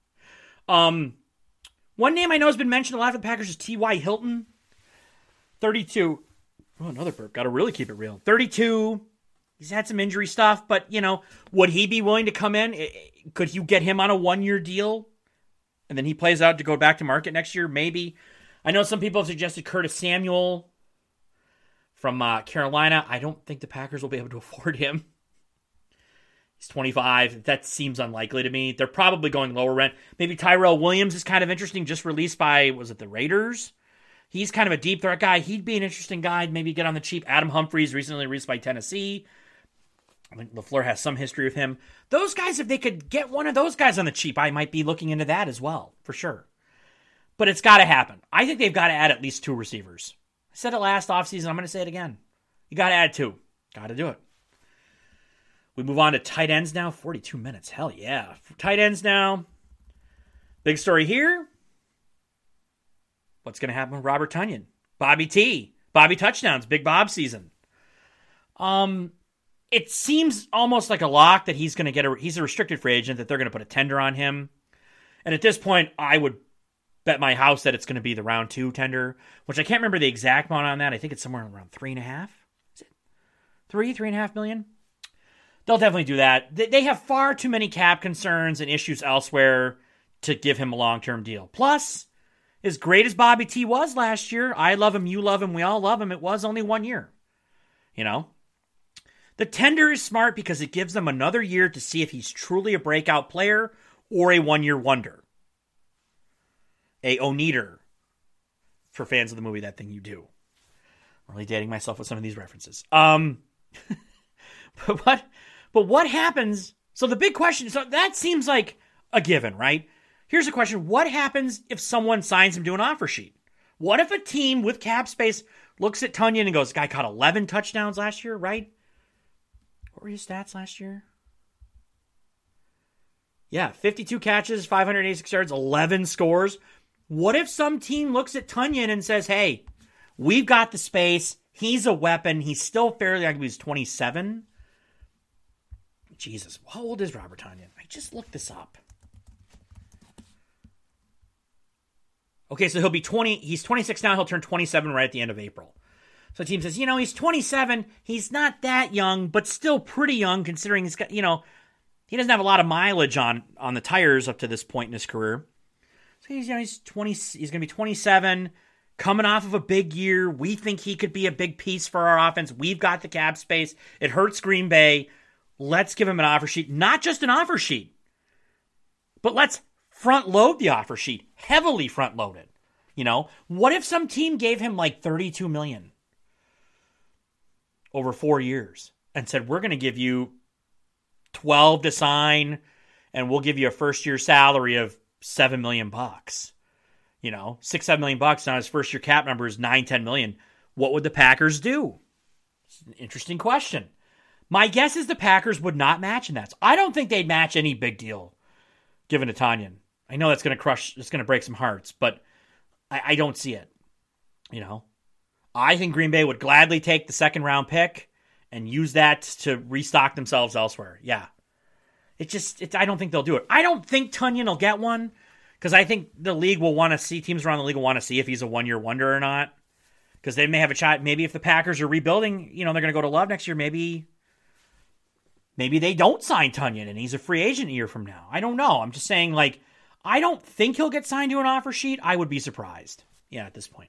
um, one name I know has been mentioned a lot for the Packers is T Y. Hilton. thirty-two. Oh, another burp. Got to really keep it real. thirty-two. He's had some injury stuff, but, you know, would he be willing to come in? Could you get him on a one-year deal? And then he plays out to go back to market next year? Maybe. I know some people have suggested Curtis Samuel from uh, Carolina. I don't think the Packers will be able to afford him. He's twenty-five. That seems unlikely to me. They're probably going lower rent. Maybe Tyrell Williams is kind of interesting, just released by, was it the Raiders? He's kind of a deep threat guy. He'd be an interesting guy. Maybe get on the cheap. Adam Humphries, recently released by Tennessee. I think LaFleur has some history with him. Those guys, if they could get one of those guys on the cheap, I might be looking into that as well, for sure. But it's got to happen. I think they've got to add at least two receivers. I said it last offseason. I'm going to say it again. You got to add two. Got to do it. We move on to tight ends now. forty-two minutes. Hell yeah. Tight ends now. Big story here. What's going to happen with Robert Tonyan? Bobby T. Bobby touchdowns. Big Bob season. Um... It seems almost like a lock that he's going to get a, he's a restricted free agent, that they're going to put a tender on him. And at this point, I would bet my house that it's going to be the round two tender, which I can't remember the exact amount on that. I think it's somewhere around three and a half. Is it three, three and a half million? They'll definitely do that. They, they have far too many cap concerns and issues elsewhere to give him a long-term deal. Plus, as great as Bobby T was last year, I love him, you love him, we all love him. It was only one year, you know? The tender is smart because it gives them another year to see if he's truly a breakout player or a one-year wonder. A Oneater. For fans of the movie, That Thing You Do. I'm really dating myself with some of these references. Um, but what? But what happens? So the big question, so that seems like a given, right? Here's a question. What happens if someone signs him to an offer sheet? What if a team with cap space looks at Tonyan and goes, guy caught eleven touchdowns last year, right? What were his stats last year? Yeah, fifty-two catches, five hundred eighty-six yards, eleven scores. What if some team looks at Tonyan and says, hey, we've got the space. He's a weapon. He's still fairly, I think he's twenty-seven. Jesus, how old is Robert Tonyan? I just looked this up. Okay, so he'll be twenty. He's twenty-six now. He'll turn twenty-seven right at the end of April. So the team says, you know, he's twenty-seven. He's not that young, but still pretty young considering he's got, you know, he doesn't have a lot of mileage on, on the tires up to this point in his career. So he's, you know, he's twenty. He's going to be twenty-seven, coming off of a big year. We think he could be a big piece for our offense. We've got the cap space. It hurts Green Bay. Let's give him an offer sheet. Not just an offer sheet, but let's front load the offer sheet. Heavily front loaded. You know, what if some team gave him like thirty-two million dollars over four years and said, we're going to give you twelve to sign and we'll give you a first year salary of seven million bucks. You know, six, seven million bucks. Now his first year cap number is nine, ten million. What would the Packers do? It's an interesting question. My guess is the Packers would not match in that. So I don't think they'd match any big deal given to Tonyan. I know that's going to crush, it's going to break some hearts, but I, I don't see it. You know, I think Green Bay would gladly take the second round pick and use that to restock themselves elsewhere. Yeah. It just, it, I don't think they'll do it. I don't think Tonyan will get one because I think the league will want to see, teams around the league will want to see if he's a one-year wonder or not. Because they may have a shot. Maybe if the Packers are rebuilding, you know, they're going to go to Love next year. Maybe, maybe they don't sign Tonyan and he's a free agent a year from now. I don't know. I'm just saying, like, I don't think he'll get signed to an offer sheet. I would be surprised. Yeah, at this point.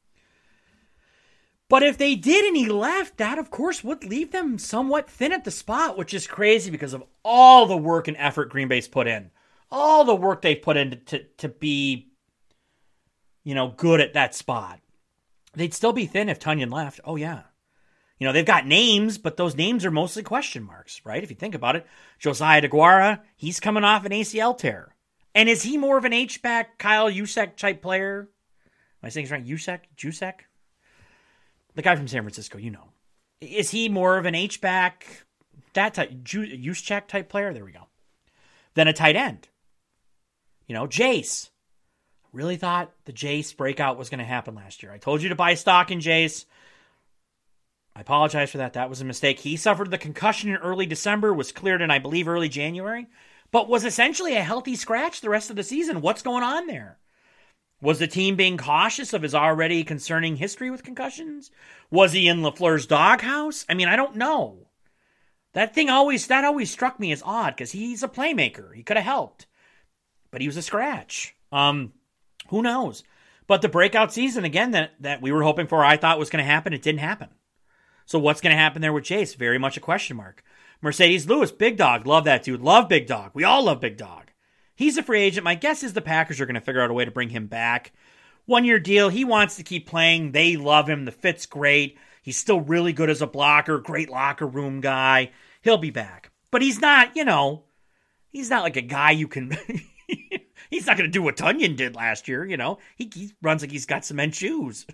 But if they did and he left, that, of course, would leave them somewhat thin at the spot, which is crazy because of all the work and effort Green Bay's put in. All the work they've put in to, to, to be, you know, good at that spot. They'd still be thin if Tonyan left. Oh, yeah. You know, they've got names, but those names are mostly question marks, right? If you think about it. Josiah DeGuara, he's coming off an A C L tear. And is he more of an H-back, Kyle Juszczyk type player? Am I saying it's right? Juszczyk? Juszczyk? The guy from San Francisco, you know. Is he more of an H-back, that type, Juszczyk type player? There we go. Then a tight end. You know, Jace. Really thought the Jace breakout was going to happen last year. I told you to buy stock in Jace. I apologize for that. That was a mistake. He suffered the concussion in early December, was cleared in, I believe, early January, but was essentially a healthy scratch the rest of the season. What's going on there? Was the team being cautious of his already concerning history with concussions? Was he in LaFleur's doghouse? I mean, I don't know. That thing always, that always struck me as odd because he's a playmaker. He could have helped, but he was a scratch. Um, who knows? But the breakout season, again, that, that we were hoping for, I thought was going to happen. It didn't happen. So what's going to happen there with Jace? Very much a question mark. Mercedes Lewis, Big Dog. Love that dude. Love Big Dog. We all love Big Dog. He's a free agent. My guess is the Packers are going to figure out a way to bring him back. One-year deal. He wants to keep playing. They love him. The fit's great. He's still really good as a blocker. Great locker room guy. He'll be back. But he's not, you know, he's not like a guy you can... he's not going to do what Tonyan did last year, you know. He, he runs like he's got cement shoes.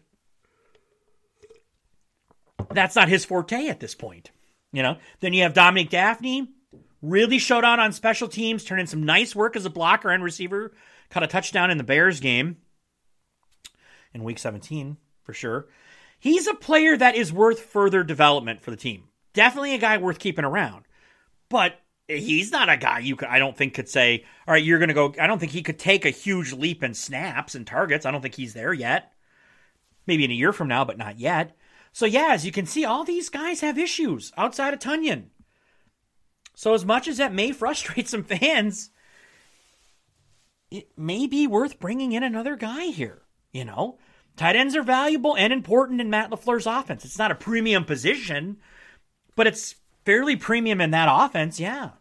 That's not his forte at this point, you know. Then you have Dominique Daphne. Really showed out on special teams, turned in some nice work as a blocker and receiver. Caught a touchdown in the Bears game in week seventeen, for sure. He's a player that is worth further development for the team. Definitely a guy worth keeping around. But he's not a guy you could, I don't think could say, all right, you're going to go. I don't think he could take a huge leap in snaps and targets. I don't think he's there yet. Maybe in a year from now, but not yet. So yeah, as you can see, all these guys have issues outside of Tonyan. So as much as that may frustrate some fans, it may be worth bringing in another guy here. You know, tight ends are valuable and important in Matt LaFleur's offense. It's not a premium position, but it's fairly premium in that offense. Yeah.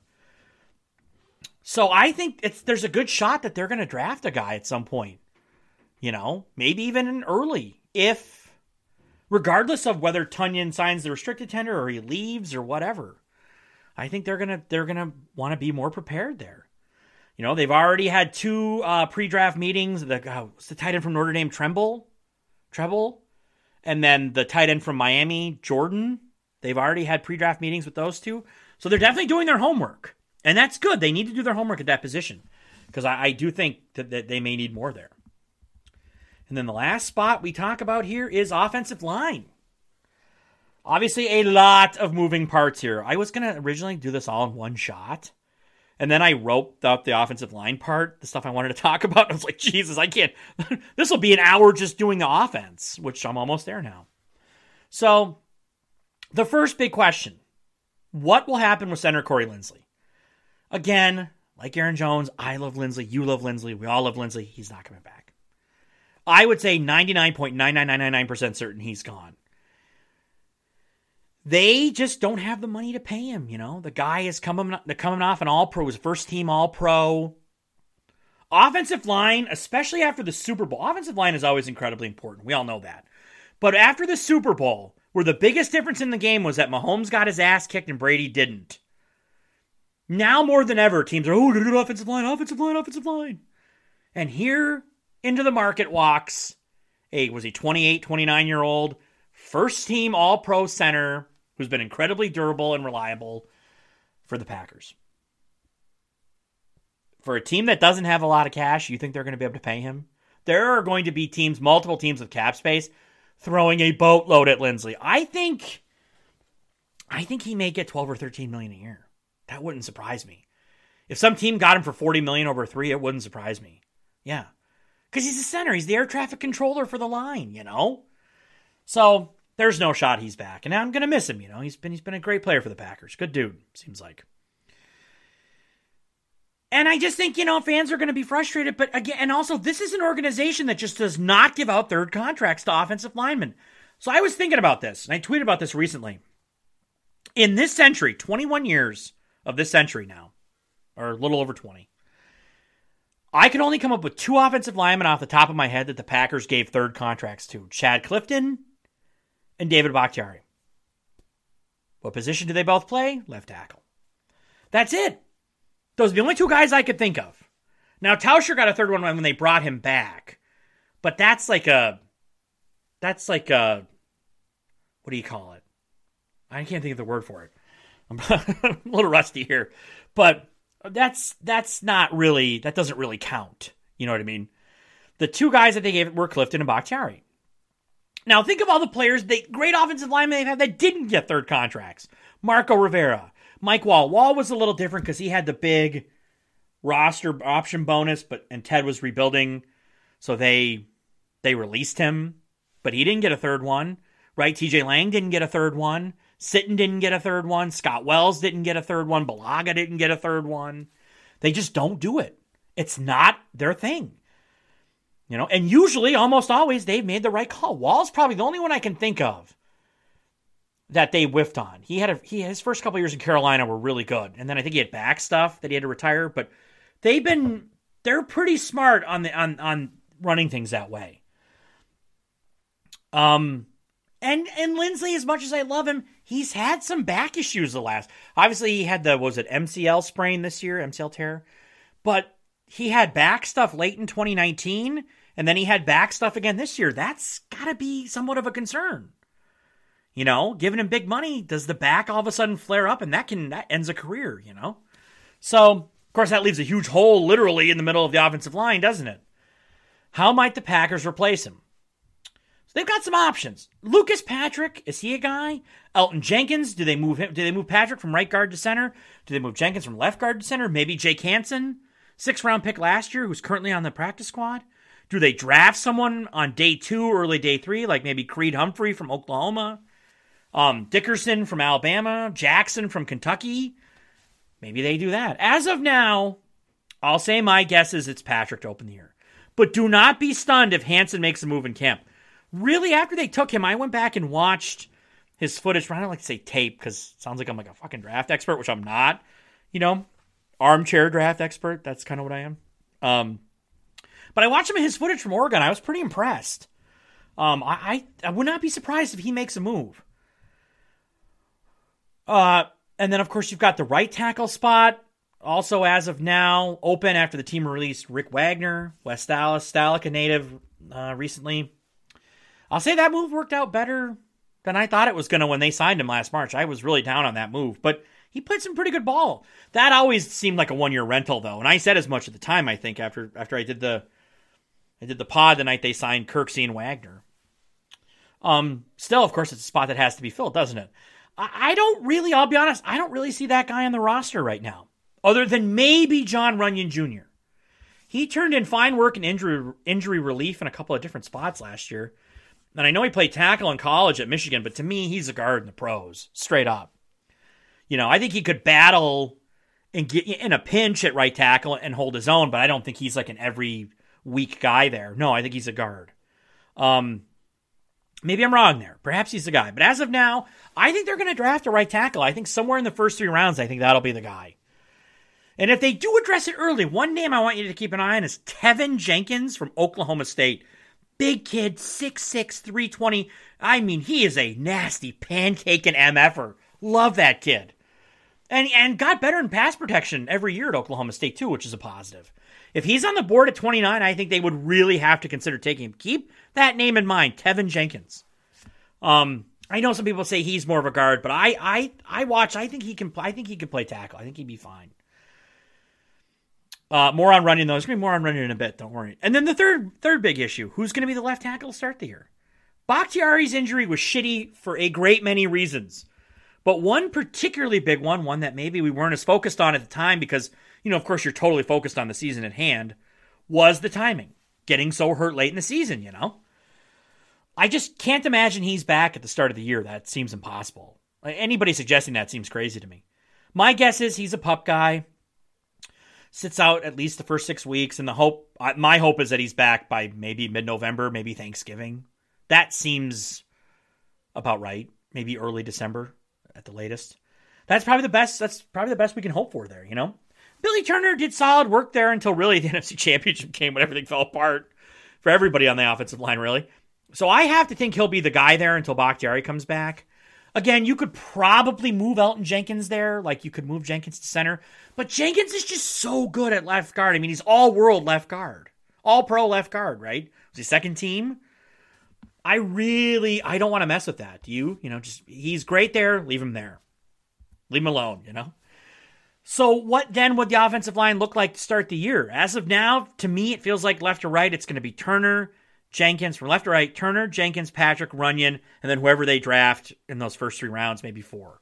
So I think it's there's a good shot that they're going to draft a guy at some point. You know, maybe even in early, if regardless of whether Tonyan signs the restricted tender or he leaves or whatever. I think they're gonna they're gonna want to be more prepared there. You know, they've already had two uh, pre-draft meetings. The uh, what's the tight end from Notre Dame, Tremble, Treble, and then the tight end from Miami, Jordan. They've already had pre-draft meetings with those two, so they're definitely doing their homework, and that's good. They need to do their homework at that position because I, I do think that, that they may need more there. And then the last spot we talk about here is offensive line. Obviously, a lot of moving parts here. I was going to originally do this all in one shot. And then I roped up the offensive line part, the stuff I wanted to talk about. I was like, Jesus, I can't. This will be an hour just doing the offense, which I'm almost there now. So, the first big question. What will happen with center Corey Linsley? Again, like Aaron Jones, I love Linsley. You love Linsley. We all love Linsley. He's not coming back. I would say ninety-nine point nine nine nine nine nine percent certain he's gone. They just don't have the money to pay him, you know. The guy is coming, coming off an all-pro, his first team all-pro. Offensive line, especially after the Super Bowl. Offensive line is always incredibly important. We all know that. But after the Super Bowl, where the biggest difference in the game was that Mahomes got his ass kicked and Brady didn't. Now more than ever, teams are, oh, good offensive line, offensive line, offensive line. And here into the market walks a, was he twenty-eight, twenty-nine-year-old, first team all-pro center who's been incredibly durable and reliable for the Packers. For a team that doesn't have a lot of cash, you think they're going to be able to pay him? There are going to be teams, multiple teams with cap space, throwing a boatload at Lindsley. I think, I think he may get twelve or thirteen million a year. That wouldn't surprise me. If some team got him for forty million over three, it wouldn't surprise me. Yeah. Because he's a center. He's the air traffic controller for the line, you know? So there's no shot he's back. And I'm going to miss him, you know? He's been he's been a great player for the Packers. Good dude, seems like. And I just think, you know, fans are going to be frustrated. But again, and also, this is an organization that just does not give out third contracts to offensive linemen. So I was thinking about this, and I tweeted about this recently. In this century, twenty-one years of this century now, or a little over twenty, I can only come up with two offensive linemen off the top of my head that the Packers gave third contracts to. Chad Clifton and David Bakhtiari. What position do they both play? Left tackle. That's it. Those are the only two guys I could think of. Now, Tauscher got a third one when they brought him back. But that's like a... That's like a... What do you call it? I can't think of the word for it. I'm a little rusty here. But that's that's not really... That doesn't really count. You know what I mean? The two guys that they gave were Clifton and Bakhtiari. Now, think of all the players, they great offensive linemen they've had that didn't get third contracts. Marco Rivera. Mike Wall. Wall was a little different because he had the big roster option bonus, but and Ted was rebuilding, so they they released him, but he didn't get a third one, right? T J Lang didn't get a third one. Sitton didn't get a third one. Scott Wells didn't get a third one. Balaga didn't get a third one. They just don't do it. It's not their thing. You know, and usually, almost always, they've made the right call. Wall's probably the only one I can think of that they whiffed on. He had a he his first couple years in Carolina were really good, and then I think he had back stuff that he had to retire. But they've been they're pretty smart on the on on running things that way. Um, and and Lindsley, as much as I love him, he's had some back issues the last. Obviously, he had the what was it M C L sprain this year, M C L tear, but he had back stuff late in twenty nineteen, and then he had back stuff again this year. That's got to be somewhat of a concern. You know, giving him big money, does the back all of a sudden flare up, and that can that ends a career, you know? So, of course, that leaves a huge hole literally in the middle of the offensive line, doesn't it? How might the Packers replace him? So they've got some options. Lucas Patrick, is he a guy? Elton Jenkins, do they move him? Do they move Patrick from right guard to center? Do they move Jenkins from left guard to center? Maybe Jake Hansen, sixth round pick last year, who's currently on the practice squad? Do they draft someone on day two, early day three, like maybe Creed Humphrey from Oklahoma? Um, Dickerson from Alabama, Jackson from Kentucky. Maybe they do that. As of now, I'll say my guess is it's Patrick to open the year. But do not be stunned if Hansen makes a move in camp. Really, after they took him, I went back and watched his footage. I don't like to say tape because it sounds like I'm like a fucking draft expert, which I'm not. You know, armchair draft expert. That's kind of what I am. Um, but I watched him in his footage from Oregon. I was pretty impressed. Um, I, I, I would not be surprised if he makes a move. Uh, and then, of course, you've got the right tackle spot. Also, as of now, open after the team released Rick Wagner, West Dallas, Stalick, a native, uh, recently. I'll say that move worked out better than I thought it was going to when they signed him last March. I was really down on that move, but he played some pretty good ball. That always seemed like a one-year rental, though, and I said as much at the time, I think, after after I did the I did the pod the night they signed Kirksey and Wagner. Um, still, of course, it's a spot that has to be filled, doesn't it? I don't really, I'll be honest, I don't really see that guy on the roster right now, other than maybe John Runyon Junior He turned in fine work in injury injury relief in a couple of different spots last year. And I know he played tackle in college at Michigan, but to me, he's a guard in the pros, straight up. You know, I think he could battle and get in a pinch at right tackle and hold his own, but I don't think he's like an every week guy there. No, I think he's a guard. Um, Maybe I'm wrong there. Perhaps he's the guy. But as of now, I think they're going to draft a right tackle. I think somewhere in the first three rounds, I think that'll be the guy. And if they do address it early, one name I want you to keep an eye on is Tevin Jenkins from Oklahoma State. Big kid, six six, three twenty. I mean, he is a nasty pancake and M F-er. Love that kid. And, and got better in pass protection every year at Oklahoma State, too, which is a positive. If he's on the board at twenty-nine, I think they would really have to consider taking him. Keep that name in mind, Tevin Jenkins. Um, I know some people say he's more of a guard, but I I I watch. I think he can. I think he can play tackle. I think he'd be fine. Uh, more on Runyon though. There's gonna be more on Runyon in a bit. Don't worry. And then the third third big issue: who's gonna be the left tackle to start the year? Bakhtiari's injury was shitty for a great many reasons, but one particularly big one, one that maybe we weren't as focused on at the time because, you know, of course, you're totally focused on the season at hand, was the timing. Getting so hurt late in the season, you know? I just can't imagine he's back at the start of the year. That seems impossible. Anybody suggesting that seems crazy to me. My guess is he's a pup guy, sits out at least the first six weeks, and the hope, my hope is that he's back by maybe mid-November, maybe Thanksgiving. That seems about right. Maybe early December at the latest. That's probably the best. That's probably the best we can hope for there, you know? Billy Turner did solid work there until really the N F C Championship game when everything fell apart for everybody on the offensive line, really. So I have to think he'll be the guy there until Bakhtiari comes back. Again, you could probably move Elton Jenkins there, like you could move Jenkins to center. But Jenkins is just so good at left guard. I mean, he's all-world left guard. All-pro left guard, right? Was he second team? I really, I don't want to mess with that. Do you? You know, just, he's great there, leave him there. Leave him alone, you know? So what then would the offensive line look like to start the year? As of now, to me, it feels like left to right, it's going to be Turner, Jenkins. From left to right, Turner, Jenkins, Patrick, Runyon, and then whoever they draft in those first three rounds, maybe four.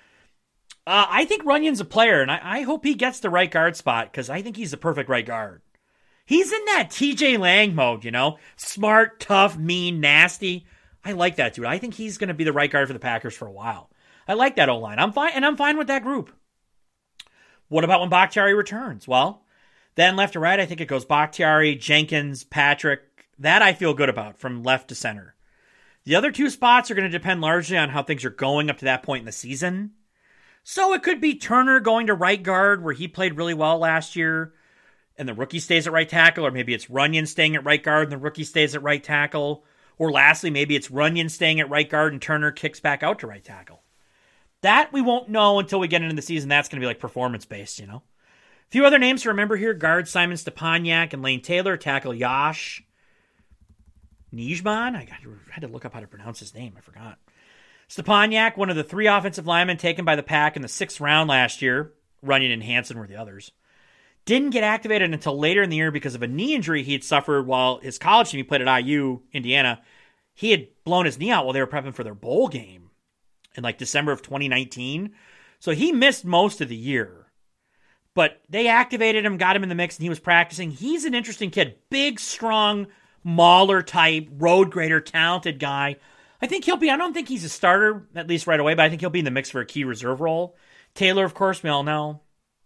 Uh, I think Runyon's a player, and I, I hope he gets the right guard spot because I think he's the perfect right guard. He's in that T J Lang mode, you know? Smart, tough, mean, nasty. I like that dude. I think he's going to be the right guard for the Packers for a while. I like that O-line. I'm fine, and I'm fine with that group. What about when Bakhtiari returns? Well, then left to right, I think it goes Bakhtiari, Jenkins, Patrick. That I feel good about from left to center. The other two spots are going to depend largely on how things are going up to that point in the season. So it could be Turner going to right guard where he played really well last year and the rookie stays at right tackle, or maybe it's Runyon staying at right guard and the rookie stays at right tackle. Or lastly, maybe it's Runyon staying at right guard and Turner kicks back out to right tackle. That we won't know until we get into the season. That's going to be like performance-based, you know. A few other names to remember here. Guard Simon Stepaniak and Lane Taylor. Tackle Yash Nijman. I, got, I had to look up how to pronounce his name. I forgot. Stepaniak, one of the three offensive linemen taken by the Pack in the sixth round last year. Runyon and Hansen were the others. Didn't get activated until later in the year because of a knee injury he had suffered while his college team, he played at I U, Indiana. He had blown his knee out while they were prepping for their bowl game in like December of twenty nineteen. So he missed most of the year. But they activated him, got him in the mix, and he was practicing. He's an interesting kid. Big, strong, mauler type, road grader, talented guy. I think he'll be, I don't think he's a starter, at least right away, but I think he'll be in the mix for a key reserve role. Taylor, of course, we all know.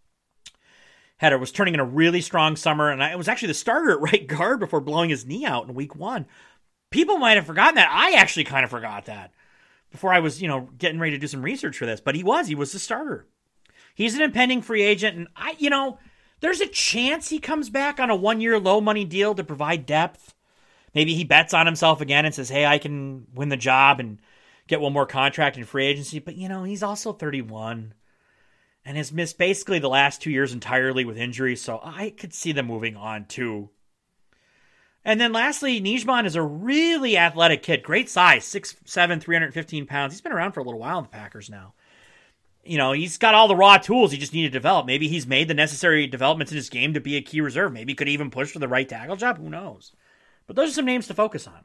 Had was turning in a really strong summer, and I was actually the starter at right guard before blowing his knee out in week one. People might have forgotten that. I actually kind of forgot that before I was, you know, getting ready to do some research for this. But he was. He was the starter. He's an impending free agent, and I, you know, there's a chance he comes back on a one-year low-money deal to provide depth. Maybe he bets on himself again and says, hey, I can win the job and get one more contract in free agency. But, you know, he's also thirty-one. And has missed basically the last two years entirely with injury, so I could see them moving on too. And then lastly, Nijman is a really athletic kid. Great size, six seven, three hundred fifteen pounds. He's been around for a little while in the Packers now. You know, he's got all the raw tools he just needed to develop. Maybe he's made the necessary developments in his game to be a key reserve. Maybe he could even push for the right tackle job. Who knows? But those are some names to focus on.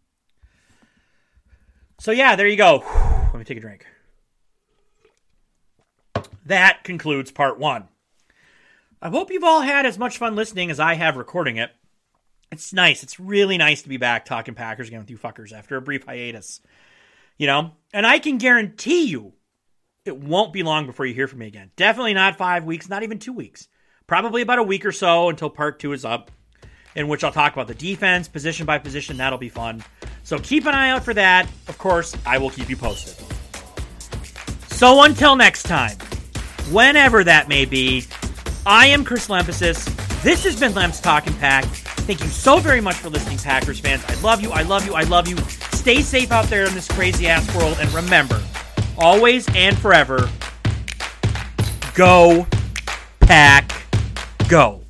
So yeah, there you go. Let me take a drink. That concludes part one. I hope you've all had as much fun listening as I have recording it. It's nice. It's really nice to be back talking Packers again with you fuckers after a brief hiatus. You know? And I can guarantee you it won't be long before you hear from me again. Definitely not five weeks, not even two weeks. Probably about a week or so until part two is up, in which I'll talk about the defense, position by position. That'll be fun. So keep an eye out for that. Of course, I will keep you posted. So until next time, whenever that may be, I am Chris Lemphasis. This has been Lemps Talking Pack. Thank you so very much for listening, Packers fans. I love you, I love you, I love you. Stay safe out there in this crazy-ass world. And remember, always and forever, go, Pack, go.